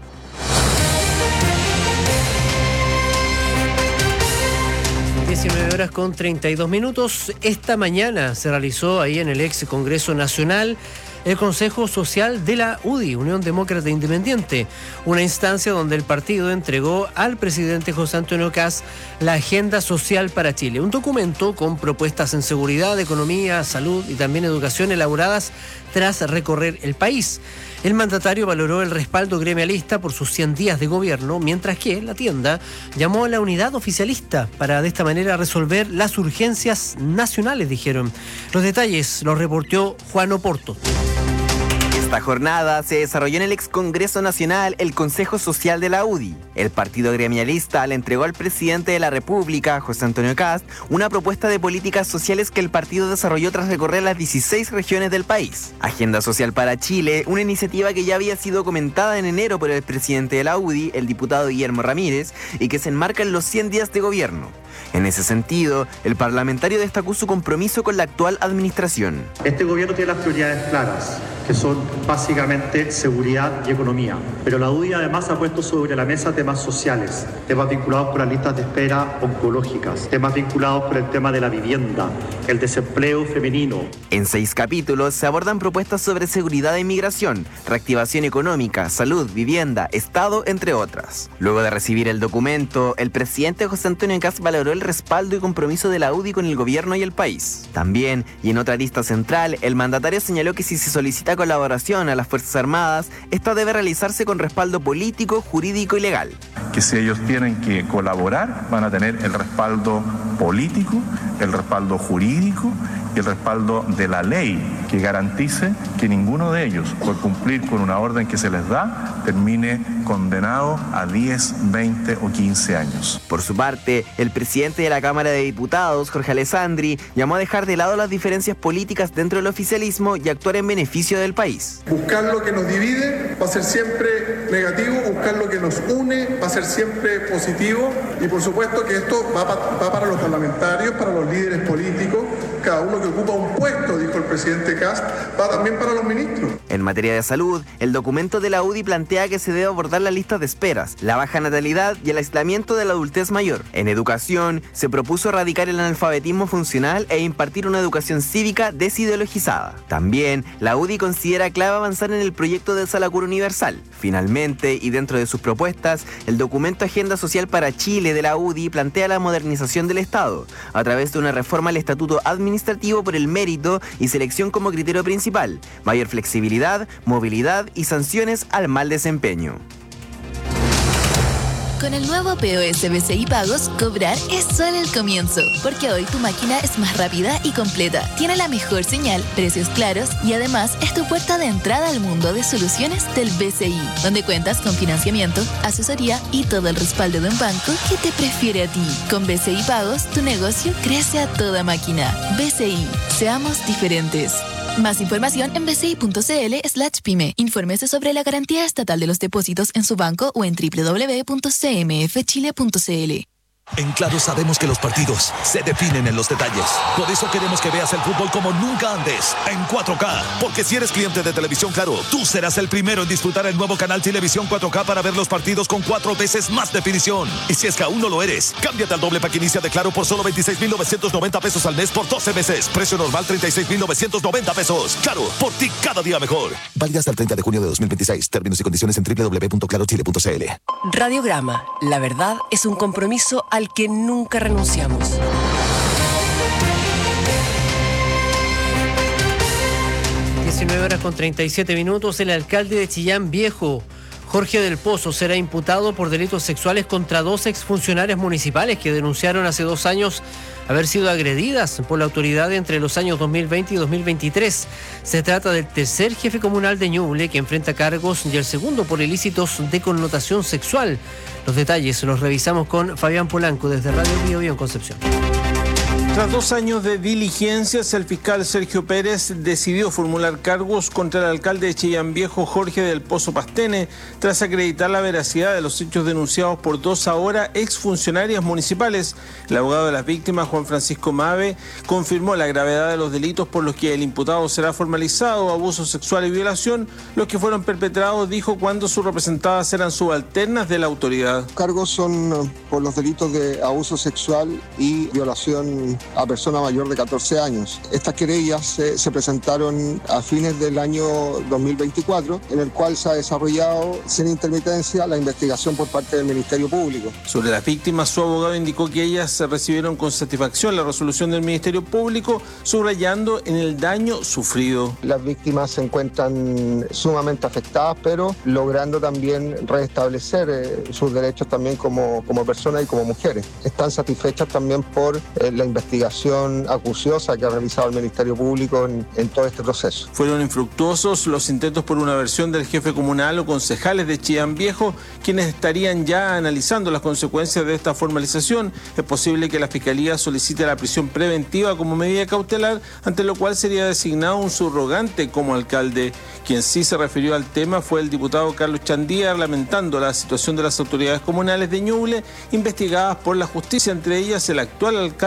diecinueve horas con treinta y dos minutos. Esta mañana se realizó ahí en el ex Congreso Nacional el Consejo Social de la U D I, Unión Demócrata Independiente, una instancia donde el partido entregó al presidente José Antonio Kast la Agenda Social para Chile, un documento con propuestas en seguridad, economía, salud y también educación elaboradas tras recorrer el país. El mandatario valoró el respaldo gremialista por sus cien días de gobierno, mientras que la tienda llamó a la unidad oficialista para de esta manera resolver las urgencias nacionales, dijeron. Los detalles los reportó Juan Oporto. Esta jornada se desarrolló en el ex Congreso Nacional, el Consejo Social de la U D I. El partido gremialista le entregó al presidente de la República, José Antonio Kast, una propuesta de políticas sociales que el partido desarrolló tras recorrer las dieciséis regiones del país. Agenda Social para Chile, una iniciativa que ya había sido comentada en enero por el presidente de la U D I, el diputado Guillermo Ramírez, y que se enmarca en los cien días de gobierno. En ese sentido, el parlamentario destacó su compromiso con la actual administración. Este gobierno tiene las prioridades claras, que son básicamente seguridad y economía. Pero la U D I además ha puesto sobre la mesa temas sociales, temas vinculados con las listas de espera oncológicas, temas vinculados con el tema de la vivienda, el desempleo femenino. En seis capítulos se abordan propuestas sobre seguridad e inmigración, reactivación económica, salud, vivienda, Estado, entre otras. Luego de recibir el documento, el presidente José Antonio Kast valoró el respaldo y compromiso de la U D I con el gobierno y el país. También, y en otra lista central, el mandatario señaló que si se solicita colaboración a las Fuerzas Armadas, esta debe realizarse con respaldo político, jurídico y legal. Que si ellos tienen que colaborar, van a tener el respaldo político, el respaldo jurídico y el respaldo de la ley que garantice que ninguno de ellos, por cumplir con una orden que se les da, termine condenado a diez, veinte o quince años. Por su parte, el presidente de la Cámara de Diputados, Jorge Alessandri, llamó a dejar de lado las diferencias políticas dentro del oficialismo y actuar en beneficio del país. Buscar lo que nos divide va a ser siempre negativo, buscar lo que nos une va a ser siempre positivo y por supuesto que esto va, pa- va para los parlamentarios, para los líderes políticos, cada uno que ocupa un puesto, dijo el presidente Kast, va también para los ministros. En materia de salud, el documento de la U D I plantea que se debe abordar las listas de esperas, la baja natalidad y el aislamiento de la adultez mayor. En educación, se propuso erradicar el analfabetismo funcional e impartir una educación cívica desideologizada. También, la U D I considera clave avanzar en el proyecto de Sala Cura Universal. Finalmente, y dentro de sus propuestas, el documento Agenda Social para Chile de la U D I plantea la modernización del Estado, a través de una reforma al Estatuto Administrativo por el mérito y selección como criterio principal, mayor flexibilidad, movilidad y sanciones al mal desempeño. Con el nuevo P O S B C I Pagos, cobrar es solo el comienzo, porque hoy tu máquina es más rápida y completa, tiene la mejor señal, precios claros y además es tu puerta de entrada al mundo de soluciones del B C I, donde cuentas con financiamiento, asesoría y todo el respaldo de un banco que te prefiere a ti. Con B C I Pagos, tu negocio crece a toda máquina. B C I, seamos diferentes. Más información en bci.cl slash pyme. Infórmese sobre la garantía estatal de los depósitos en su banco o en doble u doble u doble u punto c m f chile punto c l. En Claro sabemos que los partidos se definen en los detalles. Por eso queremos que veas el fútbol como nunca antes, en cuatro K. Porque si eres cliente de Televisión Claro, tú serás el primero en disfrutar el nuevo canal Televisión cuatro K para ver los partidos con cuatro veces más definición. Y si es que aún no lo eres, cámbiate al doble pack inicia de Claro por solo veintiséis mil novecientos noventa pesos al mes por doce meses. Precio normal treinta y seis mil novecientos noventa pesos. Claro, por ti cada día mejor. Válida hasta el treinta de junio de dos mil veintiséis. Términos y condiciones en doble u doble u doble u punto claro chile punto c l. Radiograma. La verdad es un compromiso al que nunca renunciamos. diecinueve horas con treinta y siete minutos. El alcalde de Chillán Viejo, Jorge del Pozo, será imputado por delitos sexuales contra dos exfuncionarias municipales que denunciaron hace dos años haber sido agredidas por la autoridad entre los años dos mil veinte y dos mil veintitrés. Se trata del tercer jefe comunal de Ñuble que enfrenta cargos y el segundo por ilícitos de connotación sexual. Los detalles los revisamos con Fabián Polanco desde Radio Bio Bio en Concepción. Tras dos años de diligencias, el fiscal Sergio Pérez decidió formular cargos contra el alcalde de Chillán Viejo, Jorge del Pozo Pastene, tras acreditar la veracidad de los hechos denunciados por dos ahora exfuncionarias municipales. El abogado de las víctimas, Juan Francisco Mave, confirmó la gravedad de los delitos por los que el imputado será formalizado: abuso sexual y violación, los que fueron perpetrados, dijo, cuando sus representadas eran subalternas de la autoridad. Cargos son por los delitos de abuso sexual y violación a persona mayor de catorce años. Estas querellas se, se presentaron a fines del año dos mil veinticuatro, en el cual se ha desarrollado sin intermitencia la investigación por parte del Ministerio Público. Sobre las víctimas, su abogado indicó que ellas recibieron con satisfacción la resolución del Ministerio Público, subrayando en el daño sufrido. Las víctimas se encuentran sumamente afectadas, pero logrando también restablecer eh, sus derechos también como, como personas y como mujeres. Están satisfechas también por eh, la investigación acuciosa que ha realizado el Ministerio Público en, en todo este proceso. Fueron infructuosos los intentos por una versión del jefe comunal o concejales de Chillán Viejo, quienes estarían ya analizando las consecuencias de esta formalización. Es posible que la Fiscalía solicite la prisión preventiva como medida cautelar, ante lo cual sería designado un subrogante como alcalde. Quien sí se refirió al tema fue el diputado Carlos Chandía, lamentando la situación de las autoridades comunales de Ñuble investigadas por la justicia, entre ellas el actual alcalde de Coyhaique,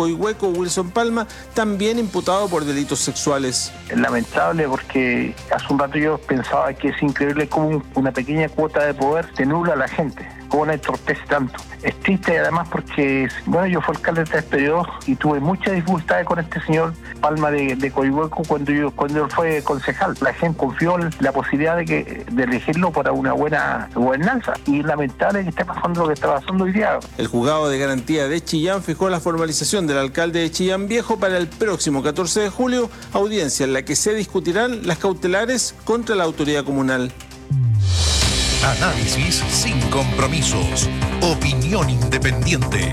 Coihueco, Wilson Palma, también imputado por delitos sexuales. Es lamentable porque hace un rato yo pensaba que es increíble cómo una pequeña cuota de poder te nubla a la gente, cómo la entorpece tanto. Es triste además porque, bueno, yo fui alcalde de tres periodos y tuve muchas dificultades con este señor Palma de, de Coihueco cuando yo cuando él fue concejal. La gente confió en la posibilidad de que de elegirlo para una buena gobernanza y es lamentable que esté pasando lo que está pasando hoy día. El juzgado de garantía de Chillán fijó la formalización del alcalde de Chillán Viejo para el próximo catorce de julio, audiencia en la que se discutirán las cautelares contra la autoridad comunal. Análisis sin compromisos. Opinión independiente.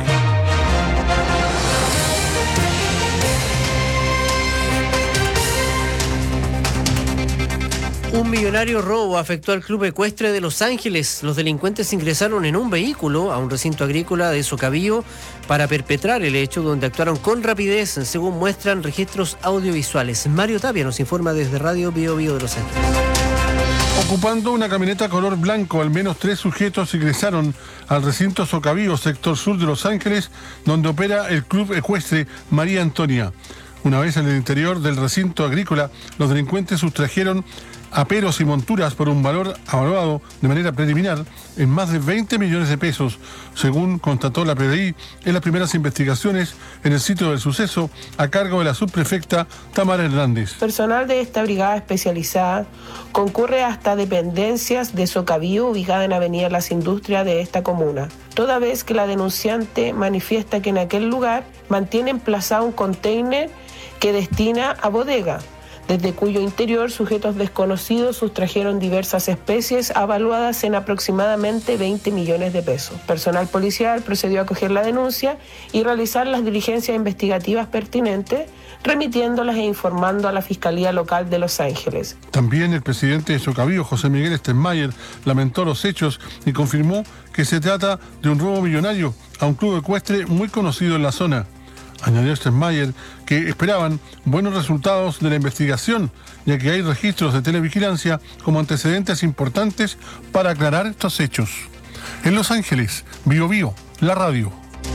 Un millonario robo afectó al club ecuestre de Los Ángeles. Los delincuentes ingresaron en un vehículo a un recinto agrícola de Socavío para perpetrar el hecho, donde actuaron con rapidez, según muestran registros audiovisuales. Mario Tapia nos informa desde Radio Bio Bio de Los Ángeles. Ocupando una camioneta color blanco, al menos tres sujetos ingresaron al recinto Socavío, sector sur de Los Ángeles, donde opera el club ecuestre María Antonia. Una vez en el interior del recinto agrícola, los delincuentes sustrajeron aperos y monturas por un valor evaluado de manera preliminar en más de veinte millones de pesos, según constató la P D I en las primeras investigaciones en el sitio del suceso a cargo de la subprefecta Tamara Hernández. Personal de esta brigada especializada concurre hasta dependencias de Socavío ubicada en Avenida Las Industrias de esta comuna, toda vez que la denunciante manifiesta que en aquel lugar mantiene emplazado un container que destina a bodega, desde cuyo interior sujetos desconocidos sustrajeron diversas especies avaluadas en aproximadamente veinte millones de pesos. Personal policial procedió a coger la denuncia y realizar las diligencias investigativas pertinentes, remitiéndolas e informando a la Fiscalía Local de Los Ángeles. También el presidente de Socavío, José Miguel Stenmayer, lamentó los hechos y confirmó que se trata de un robo millonario a un club ecuestre muy conocido en la zona. Añadió Stenmayer que esperaban buenos resultados de la investigación, ya que hay registros de televigilancia como antecedentes importantes para aclarar estos hechos. En Los Ángeles, Bio Bio, la radio.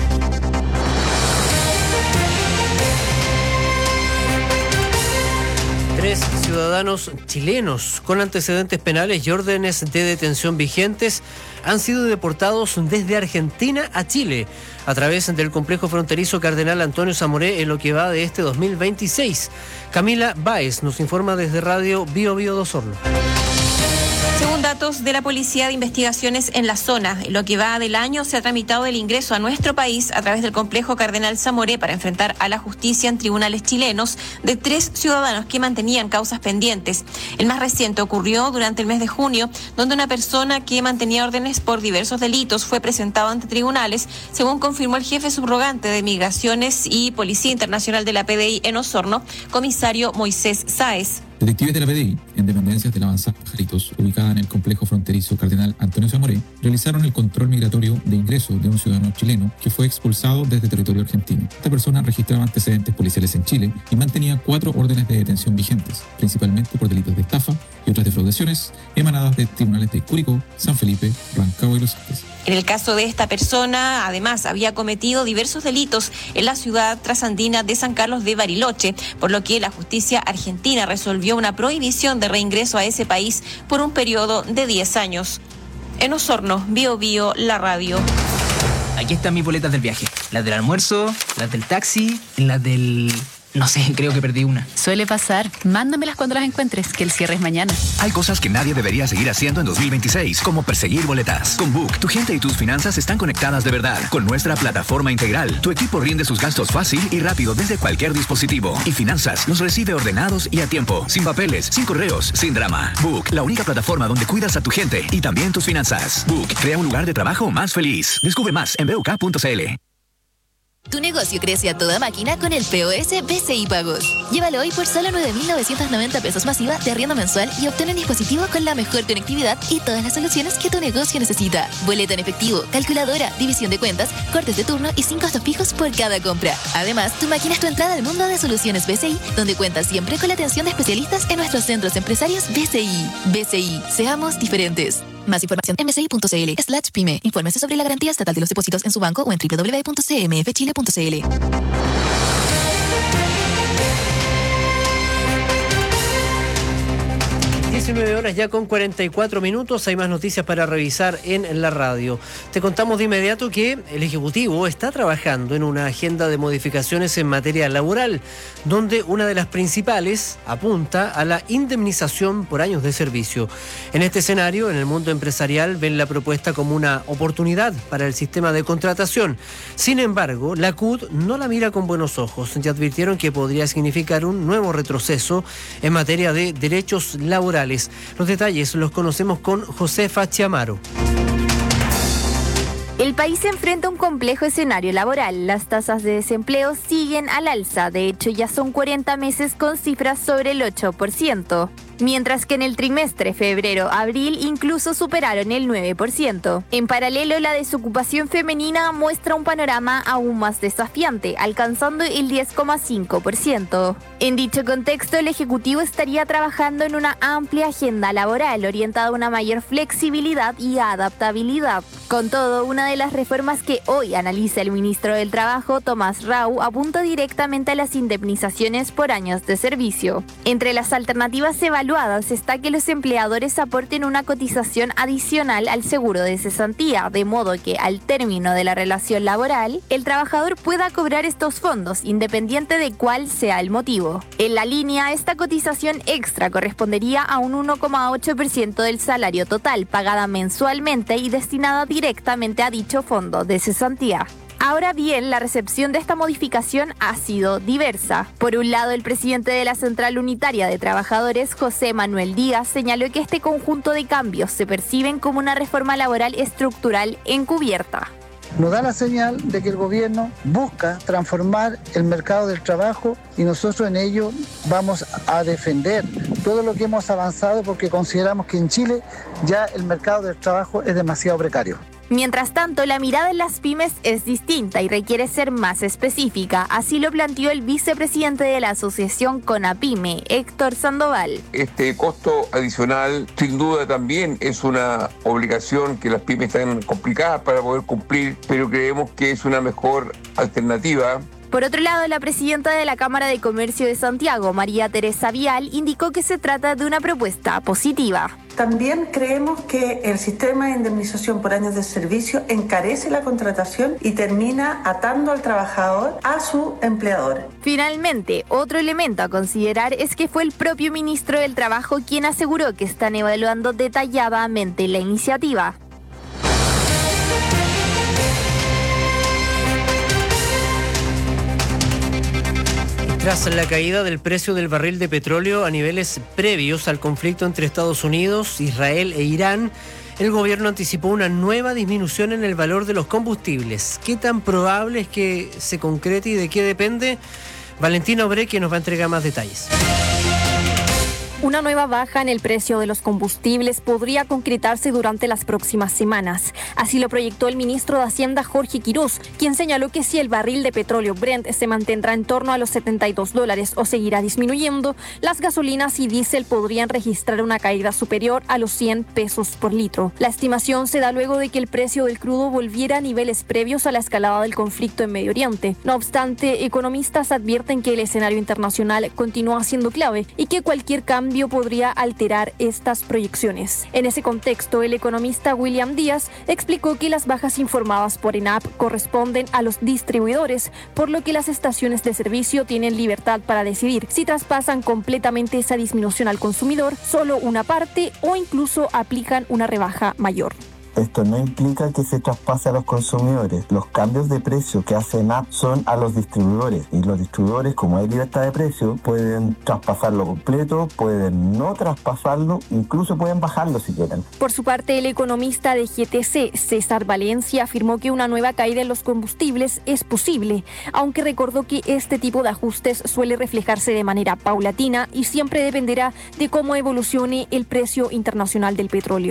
Tres ciudadanos chilenos con antecedentes penales y órdenes de detención vigentes han sido deportados desde Argentina a Chile a través del complejo fronterizo Cardenal Antonio Zamoré en lo que va de este dos mil veintiséis. Camila Báez nos informa desde Radio Bio Bio de Osorno. Según datos de la Policía de Investigaciones en la zona, en lo que va del año se ha tramitado el ingreso a nuestro país a través del complejo Cardenal Zamoré para enfrentar a la justicia en tribunales chilenos de tres ciudadanos que mantenían causas pendientes. El más reciente ocurrió durante el mes de junio, donde una persona que mantenía órdenes por diversos delitos fue presentado ante tribunales, según confirmó el jefe subrogante de Migraciones y Policía Internacional de la P D I en Osorno, comisario Moisés Sáez. Detectives de la P D I, en dependencias de la avanzada Pajaritos, ubicada en el complejo fronterizo Cardenal Antonio Zamoré, realizaron el control migratorio de ingreso de un ciudadano chileno que fue expulsado desde territorio argentino. Esta persona registraba antecedentes policiales en Chile y mantenía cuatro órdenes de detención vigentes, principalmente por delitos de estafa y otras defraudaciones emanadas de tribunales de Curicó, San Felipe, Rancagua y Los Ángeles. En el caso de esta persona, además, había cometido diversos delitos en la ciudad trasandina de San Carlos de Bariloche, por lo que la justicia argentina resolvió una prohibición de reingreso a ese país por un periodo de diez años. En Osorno, Bio Bio, la radio. Aquí están mis boletas del viaje. Las del almuerzo, las del taxi, las del... No sé, creo que perdí una. Suele pasar. Mándamelas cuando las encuentres, que el cierre es mañana. Hay cosas que nadie debería seguir haciendo en dos mil veintiséis, como perseguir boletas. Con Book, tu gente y tus finanzas están conectadas de verdad. Con nuestra plataforma integral, tu equipo rinde sus gastos fácil y rápido desde cualquier dispositivo. Y Finanzas los recibe ordenados y a tiempo, sin papeles, sin correos, sin drama. Book, la única plataforma donde cuidas a tu gente y también tus finanzas. Book, crea un lugar de trabajo más feliz. Descubre más en b u k punto c l. Tu negocio crece a toda máquina con el P O S B C I Pagos. Llévalo hoy por solo nueve mil novecientos noventa pesos masiva de arriendo mensual y obtén un dispositivo con la mejor conectividad y todas las soluciones que tu negocio necesita. Boleta en efectivo, calculadora, división de cuentas, cortes de turno y sin costos fijos por cada compra. Además, tu máquina es tu entrada al mundo de soluciones B C I, donde cuentas siempre con la atención de especialistas en nuestros centros empresarios B C I. B C I, seamos diferentes. Más información en m s i punto c l slash pyme. Infórmese sobre la garantía estatal de los depósitos en su banco o en w w w punto c m f chile punto c l. diecinueve horas ya con cuarenta y cuatro minutos, hay más noticias para revisar en la radio. Te contamos de inmediato que el Ejecutivo está trabajando en una agenda de modificaciones en materia laboral, donde una de las principales apunta a la indemnización por años de servicio. En este escenario, en el mundo empresarial ven la propuesta como una oportunidad para el sistema de contratación. Sin embargo, la C U T no la mira con buenos ojos y advirtieron que podría significar un nuevo retroceso en materia de derechos laborales. Los detalles los conocemos con Josefa Chiamaro. El país se enfrenta a un complejo escenario laboral. Las tasas de desempleo siguen al alza. De hecho, ya son cuarenta meses con cifras sobre el ocho por ciento. Mientras que en el trimestre febrero-abril incluso superaron el nueve por ciento. En paralelo, la desocupación femenina muestra un panorama aún más desafiante, alcanzando el diez coma cinco por ciento. En dicho contexto, el Ejecutivo estaría trabajando en una amplia agenda laboral orientada a una mayor flexibilidad y adaptabilidad. Con todo, una de las reformas que hoy analiza el ministro del Trabajo, Tomás Rau, apunta directamente a las indemnizaciones por años de servicio. Entre las alternativas evaluadas está que los empleadores aporten una cotización adicional al seguro de cesantía, de modo que al término de la relación laboral, el trabajador pueda cobrar estos fondos, independiente de cuál sea el motivo. En la línea, esta cotización extra correspondería a un uno coma ocho por ciento del salario total, pagada mensualmente y destinada directamente a dicho fondo de cesantía. Ahora bien, la recepción de esta modificación ha sido diversa. Por un lado, el presidente de la Central Unitaria de Trabajadores, José Manuel Díaz, señaló que este conjunto de cambios se perciben como una reforma laboral estructural encubierta. Nos da la señal de que el gobierno busca transformar el mercado del trabajo y nosotros en ello vamos a defender todo lo que hemos avanzado porque consideramos que en Chile ya el mercado del trabajo es demasiado precario. Mientras tanto, la mirada en las pymes es distinta y requiere ser más específica. Así lo planteó el vicepresidente de la asociación CONAPYME, Héctor Sandoval. Este costo adicional, sin duda, también es una obligación que las pymes están complicadas para poder cumplir, pero creemos que es una mejor alternativa. Por otro lado, la presidenta de la Cámara de Comercio de Santiago, María Teresa Vial, indicó que se trata de una propuesta positiva. También creemos que el sistema de indemnización por años de servicio encarece la contratación y termina atando al trabajador a su empleador. Finalmente, otro elemento a considerar es que fue el propio ministro del Trabajo quien aseguró que están evaluando detalladamente la iniciativa. Tras la caída del precio del barril de petróleo a niveles previos al conflicto entre Estados Unidos, Israel e Irán, el gobierno anticipó una nueva disminución en el valor de los combustibles. ¿Qué tan probable es que se concrete y de qué depende? Valentina Obre, que nos va a entregar más detalles. Una nueva baja en el precio de los combustibles podría concretarse durante las próximas semanas. Así lo proyectó el ministro de Hacienda, Jorge Quiroz, quien señaló que si el barril de petróleo Brent se mantendrá en torno a los setenta y dos dólares o seguirá disminuyendo, las gasolinas y diésel podrían registrar una caída superior a los cien pesos por litro. La estimación se da luego de que el precio del crudo volviera a niveles previos a la escalada del conflicto en Medio Oriente. No obstante, economistas advierten que el escenario internacional continúa siendo clave y que cualquier cambio podría alterar estas proyecciones. En ese contexto, el economista William Díaz explicó que las bajas informadas por ENAP corresponden a los distribuidores, por lo que las estaciones de servicio tienen libertad para decidir si traspasan completamente esa disminución al consumidor, solo una parte o incluso aplican una rebaja mayor. Esto no implica que se traspase a los consumidores. Los cambios de precio que hace ENAP son a los distribuidores. Y los distribuidores, como hay libertad de precio, pueden traspasarlo completo, pueden no traspasarlo, incluso pueden bajarlo si quieren. Por su parte, el economista de G T C, César Valencia, afirmó que una nueva caída en los combustibles es posible, aunque recordó que este tipo de ajustes suele reflejarse de manera paulatina y siempre dependerá de cómo evolucione el precio internacional del petróleo.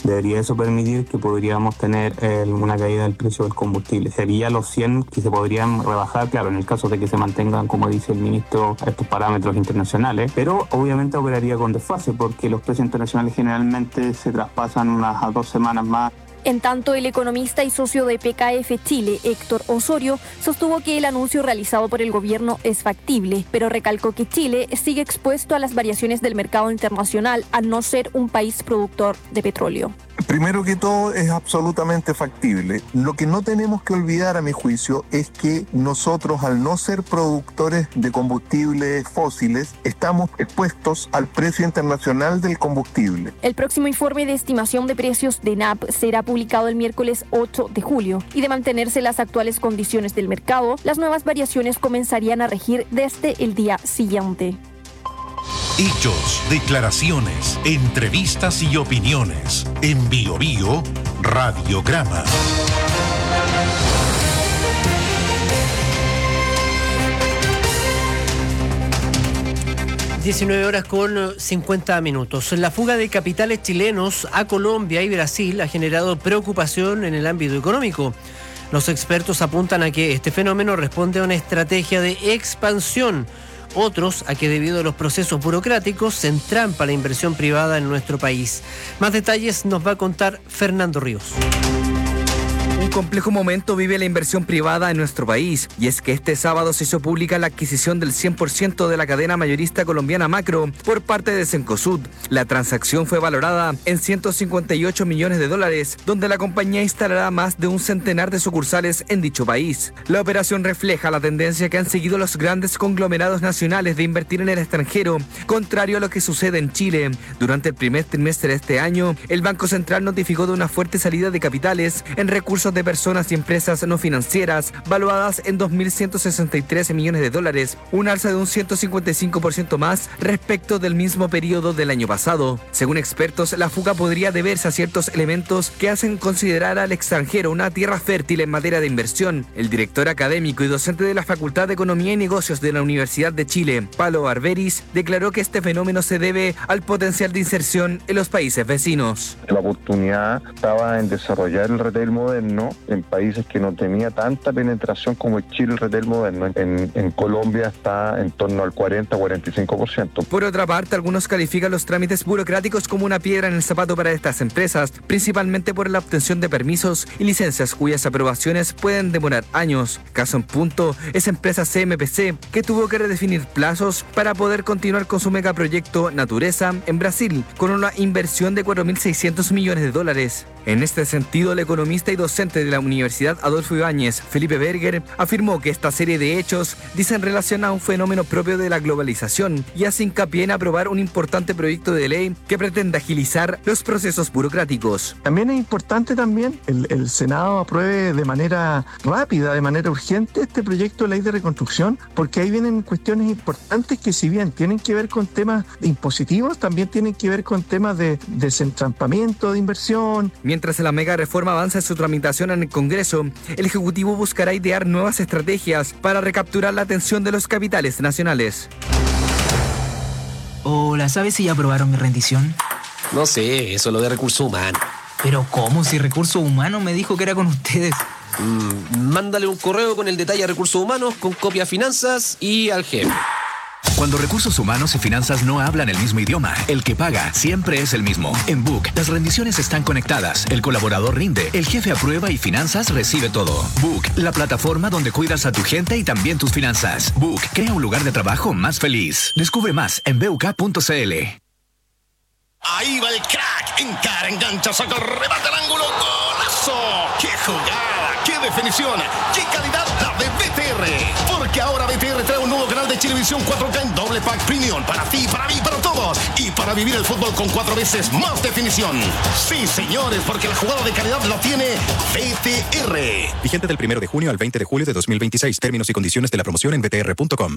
Debería eso permitir que podríamos tener eh, una caída del precio del combustible. Sería los cien que se podrían rebajar, claro, en el caso de que se mantengan, como dice el ministro, estos parámetros internacionales, pero obviamente operaría con desfase porque los precios internacionales generalmente se traspasan unas a dos semanas más. En tanto, el economista y socio de P K F Chile, Héctor Osorio, sostuvo que el anuncio realizado por el gobierno es factible, pero recalcó que Chile sigue expuesto a las variaciones del mercado internacional al no ser un país productor de petróleo. Primero que todo, es absolutamente factible. Lo que no tenemos que olvidar, a mi juicio, es que nosotros, al no ser productores de combustibles fósiles, estamos expuestos al precio internacional del combustible. El próximo informe de estimación de precios de N A P será publicado el miércoles ocho de julio, y de mantenerse las actuales condiciones del mercado, las nuevas variaciones comenzarían a regir desde el día siguiente. Hechos, declaraciones, entrevistas y opiniones. En Bio Bio, Radiograma. diecinueve horas con cincuenta minutos. La fuga de capitales chilenos a Colombia y Brasil ha generado preocupación en el ámbito económico. Los expertos apuntan a que este fenómeno responde a una estrategia de expansión. Otros a que debido a los procesos burocráticos se entrampa la inversión privada en nuestro país. Más detalles nos va a contar Fernando Ríos. Un complejo momento vive la inversión privada en nuestro país, y es que este sábado se hizo pública la adquisición del cien por ciento de la cadena mayorista colombiana Macro por parte de Cencosud. La transacción fue valorada en ciento cincuenta y ocho millones de dólares, donde la compañía instalará más de un centenar de sucursales en dicho país. La operación refleja la tendencia que han seguido los grandes conglomerados nacionales de invertir en el extranjero, contrario a lo que sucede en Chile. Durante el primer trimestre de este año, el Banco Central notificó de una fuerte salida de capitales en recursos de personas y empresas no financieras, valuadas en dos mil ciento sesenta y tres millones de dólares, un alza de un ciento cincuenta y cinco por ciento más respecto del mismo periodo del año pasado. Según expertos, la fuga podría deberse a ciertos elementos que hacen considerar al extranjero una tierra fértil en materia de inversión. El director académico y docente de la Facultad de Economía y Negocios de la Universidad de Chile, Palo Arberis, declaró que este fenómeno se debe al potencial de inserción en los países vecinos. La oportunidad estaba en desarrollar el retail moderno en países que no tenía tanta penetración como en Chile el retail moderno. En, en Colombia está en torno al cuarenta a cuarenta y cinco por ciento. Por otra parte, algunos califican los trámites burocráticos como una piedra en el zapato para estas empresas, principalmente por la obtención de permisos y licencias cuyas aprobaciones pueden demorar años. Caso en punto es empresa C M P C, que tuvo que redefinir plazos para poder continuar con su megaproyecto Natureza en Brasil, con una inversión de cuatro mil seiscientos millones de dólares. En este sentido, el economista y docente de la Universidad Adolfo Ibáñez, Felipe Berger, afirmó que esta serie de hechos dicen relación a un fenómeno propio de la globalización y hace hincapié en aprobar un importante proyecto de ley que pretende agilizar los procesos burocráticos. También es importante también el, el Senado apruebe de manera rápida, de manera urgente este proyecto de ley de reconstrucción, porque ahí vienen cuestiones importantes que, si bien tienen que ver con temas impositivos, también tienen que ver con temas de desentrampamiento de inversión. Mientras la mega reforma avanza en su tramitación en el Congreso, el Ejecutivo buscará idear nuevas estrategias para recapturar la atención de los capitales nacionales. Hola, ¿sabes si ya aprobaron mi rendición? No sé, eso es lo de recursos humanos. ¿Pero cómo? Si recursos humanos me dijo que era con ustedes. Mm, mándale un correo con el detalle a recursos humanos, con copia a finanzas y al jefe. Cuando recursos humanos y finanzas no hablan el mismo idioma, el que paga siempre es el mismo. En Book, las rendiciones están conectadas, el colaborador rinde, el jefe aprueba y finanzas recibe todo. Book, la plataforma donde cuidas a tu gente y también tus finanzas. Book, crea un lugar de trabajo más feliz. Descubre más en b u k punto c l. Ahí va el crack, encara, engancha, saca, remata el ángulo, golazo. ¡Qué jugada! ¡Qué definición! ¡Qué calidad la de B T R! Porque ahora B T R trae un nuevo canal de Chilevisión cuatro K en doble pack premium para ti, para mí, para todos. Y para vivir el fútbol con cuatro veces más definición. Sí, señores, porque la jugada de calidad la tiene B T R. Vigente del primero de junio al veinte de julio de dos mil veintiséis. Términos y condiciones de la promoción en b t r punto com.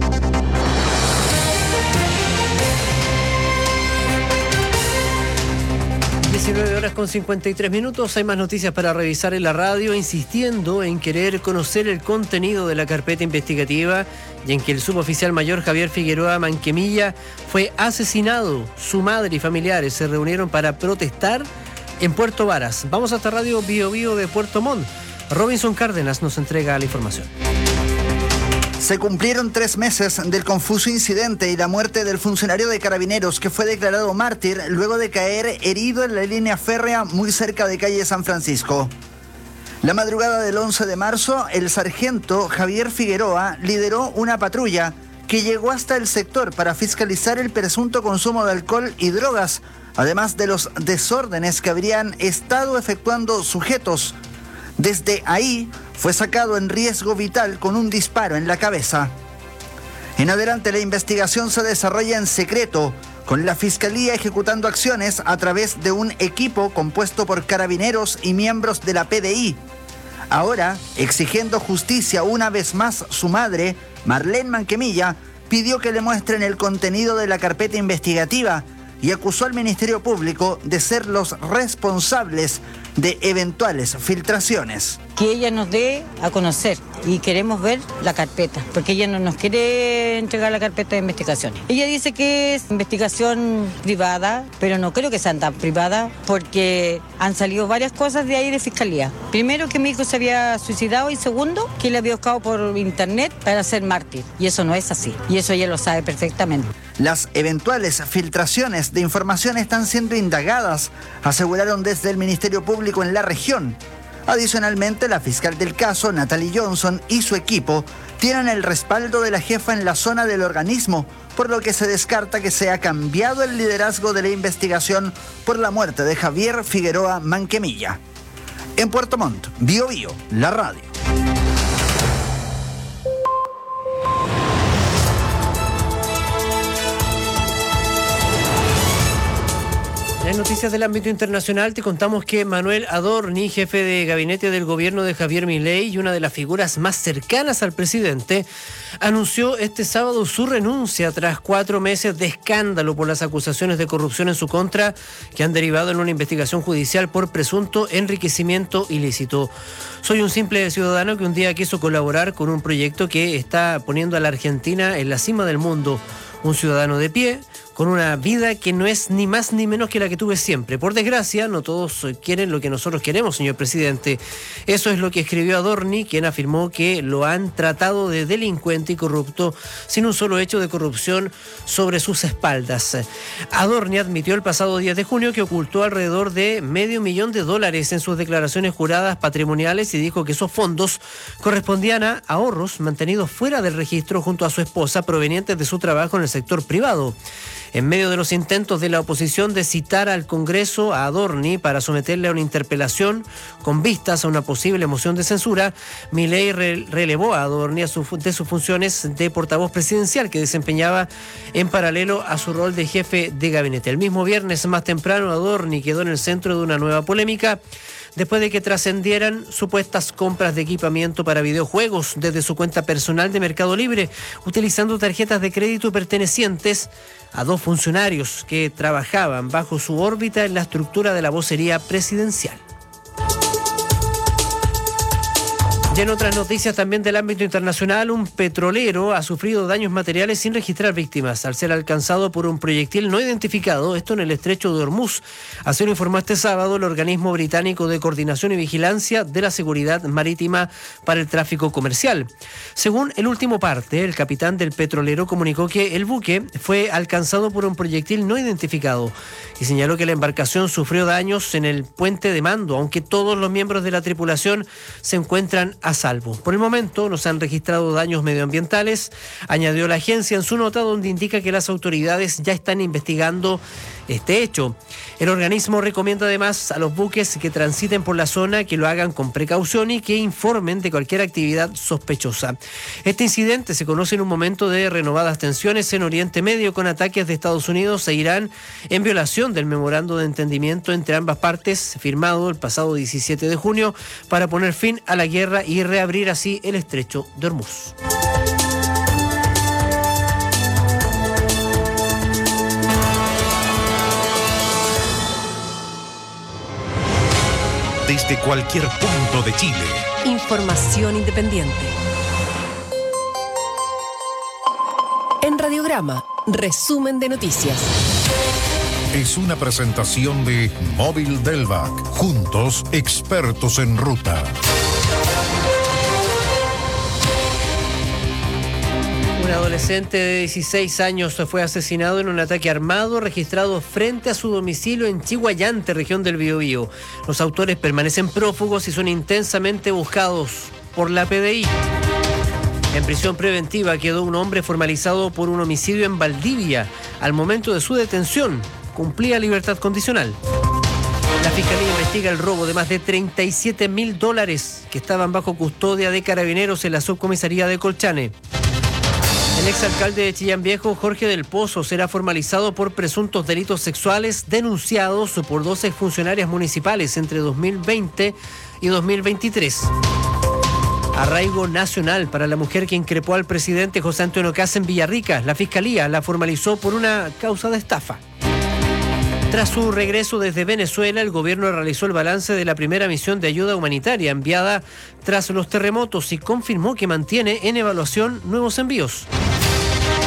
diecinueve horas con cincuenta y tres minutos. Hay más noticias para revisar en la radio, insistiendo en querer conocer el contenido de la carpeta investigativa y en que el suboficial mayor Javier Figueroa Manquemilla fue asesinado. Su madre y familiares se reunieron para protestar en Puerto Varas. Vamos hasta Radio Bio Bio de Puerto Montt. Robinson Cárdenas nos entrega la información. Se cumplieron tres meses del confuso incidente y la muerte del funcionario de Carabineros que fue declarado mártir luego de caer herido en la línea férrea muy cerca de calle San Francisco. La madrugada del once de marzo, el sargento Javier Figueroa lideró una patrulla que llegó hasta el sector para fiscalizar el presunto consumo de alcohol y drogas, además de los desórdenes que habrían estado efectuando sujetos. Desde ahí fue sacado en riesgo vital con un disparo en la cabeza. En adelante la investigación se desarrolla en secreto, con la Fiscalía ejecutando acciones a través de un equipo compuesto por carabineros y miembros de la P D I. Ahora, exigiendo justicia una vez más, su madre, Marlene Manquemilla, pidió que le muestren el contenido de la carpeta investigativa y acusó al Ministerio Público de ser los responsables de eventuales filtraciones. Que ella nos dé a conocer y queremos ver la carpeta, porque ella no nos quiere entregar la carpeta de investigación. Ella dice que es investigación privada, pero no creo que sean tan privadas, porque han salido varias cosas de ahí de fiscalía. Primero, que mi hijo se había suicidado, y segundo, que le había buscado por internet para ser mártir, y eso no es así, y eso ella lo sabe perfectamente. Las eventuales filtraciones de información están siendo indagadas, aseguraron desde el Ministerio Público en la región. Adicionalmente, la fiscal del caso, Natalie Johnson, y su equipo tienen el respaldo de la jefa en la zona del organismo, por lo que se descarta que se ha cambiado el liderazgo de la investigación por la muerte de Javier Figueroa Manquemilla. En Puerto Montt, Bio Bio, la radio. En noticias del ámbito internacional te contamos que Manuel Adorni, jefe de gabinete del gobierno de Javier Milei y una de las figuras más cercanas al presidente, anunció este sábado su renuncia tras cuatro meses de escándalo por las acusaciones de corrupción en su contra que han derivado en una investigación judicial por presunto enriquecimiento ilícito. Soy un simple ciudadano que un día quiso colaborar con un proyecto que está poniendo a la Argentina en la cima del mundo. Un ciudadano de pie, con una vida que no es ni más ni menos que la que tuve siempre. Por desgracia, no todos quieren lo que nosotros queremos, señor presidente. Eso es lo que escribió Adorni, quien afirmó que lo han tratado de delincuente y corrupto sin un solo hecho de corrupción sobre sus espaldas. Adorni admitió el pasado diez de junio que ocultó alrededor de medio millón de dólares en sus declaraciones juradas patrimoniales y dijo que esos fondos correspondían a ahorros mantenidos fuera del registro junto a su esposa provenientes de su trabajo en el sector privado. En medio de los intentos de la oposición de citar al Congreso a Adorni para someterle a una interpelación con vistas a una posible moción de censura, Milei re- relevó a Adorni a su, de sus funciones de portavoz presidencial que desempeñaba en paralelo a su rol de jefe de gabinete. El mismo viernes más temprano, Adorni quedó en el centro de una nueva polémica después de que trascendieran supuestas compras de equipamiento para videojuegos desde su cuenta personal de Mercado Libre, utilizando tarjetas de crédito pertenecientes a dos funcionarios que trabajaban bajo su órbita en la estructura de la vocería presidencial. Y en otras noticias también del ámbito internacional, un petrolero ha sufrido daños materiales sin registrar víctimas al ser alcanzado por un proyectil no identificado, esto en el estrecho de Hormuz. Así lo informó este sábado el organismo británico de coordinación y vigilancia de la seguridad marítima para el tráfico comercial. Según el último parte, el capitán del petrolero comunicó que el buque fue alcanzado por un proyectil no identificado y señaló que la embarcación sufrió daños en el puente de mando, aunque todos los miembros de la tripulación se encuentran a salvo. Por el momento no se han registrado daños medioambientales, añadió la agencia en su nota, donde indica que las autoridades ya están investigando este hecho. El organismo recomienda además a los buques que transiten por la zona que lo hagan con precaución y que informen de cualquier actividad sospechosa. Este incidente se conoce en un momento de renovadas tensiones en Oriente Medio, con ataques de Estados Unidos e Irán en violación del memorando de entendimiento entre ambas partes firmado el pasado diecisiete de junio para poner fin a la guerra y reabrir así el estrecho de Hormuz. Desde cualquier punto de Chile. Información independiente. En Radiograma, resumen de noticias. es una presentación de Móvil Delvac. Juntos, expertos en ruta. Un adolescente de dieciséis años fue asesinado en un ataque armado registrado frente a su domicilio en Chiguayante, región del Biobío. Los autores permanecen prófugos y son intensamente buscados por la P D I. En prisión preventiva quedó un hombre formalizado por un homicidio en Valdivia. Al momento de su detención, cumplía libertad condicional. La Fiscalía investiga el robo de más de treinta y siete mil dólares que estaban bajo custodia de carabineros en la subcomisaría de Colchane. El exalcalde de Chillán Viejo, Jorge del Pozo, será formalizado por presuntos delitos sexuales denunciados por dos exfuncionarias municipales entre dos mil veinte y dos mil veintitrés. Arraigo nacional para la mujer que increpó al presidente José Antonio Kast en Villarrica. La Fiscalía la formalizó por una causa de estafa. Tras su regreso desde Venezuela, el gobierno realizó el balance de la primera misión de ayuda humanitaria enviada tras los terremotos y confirmó que mantiene en evaluación nuevos envíos.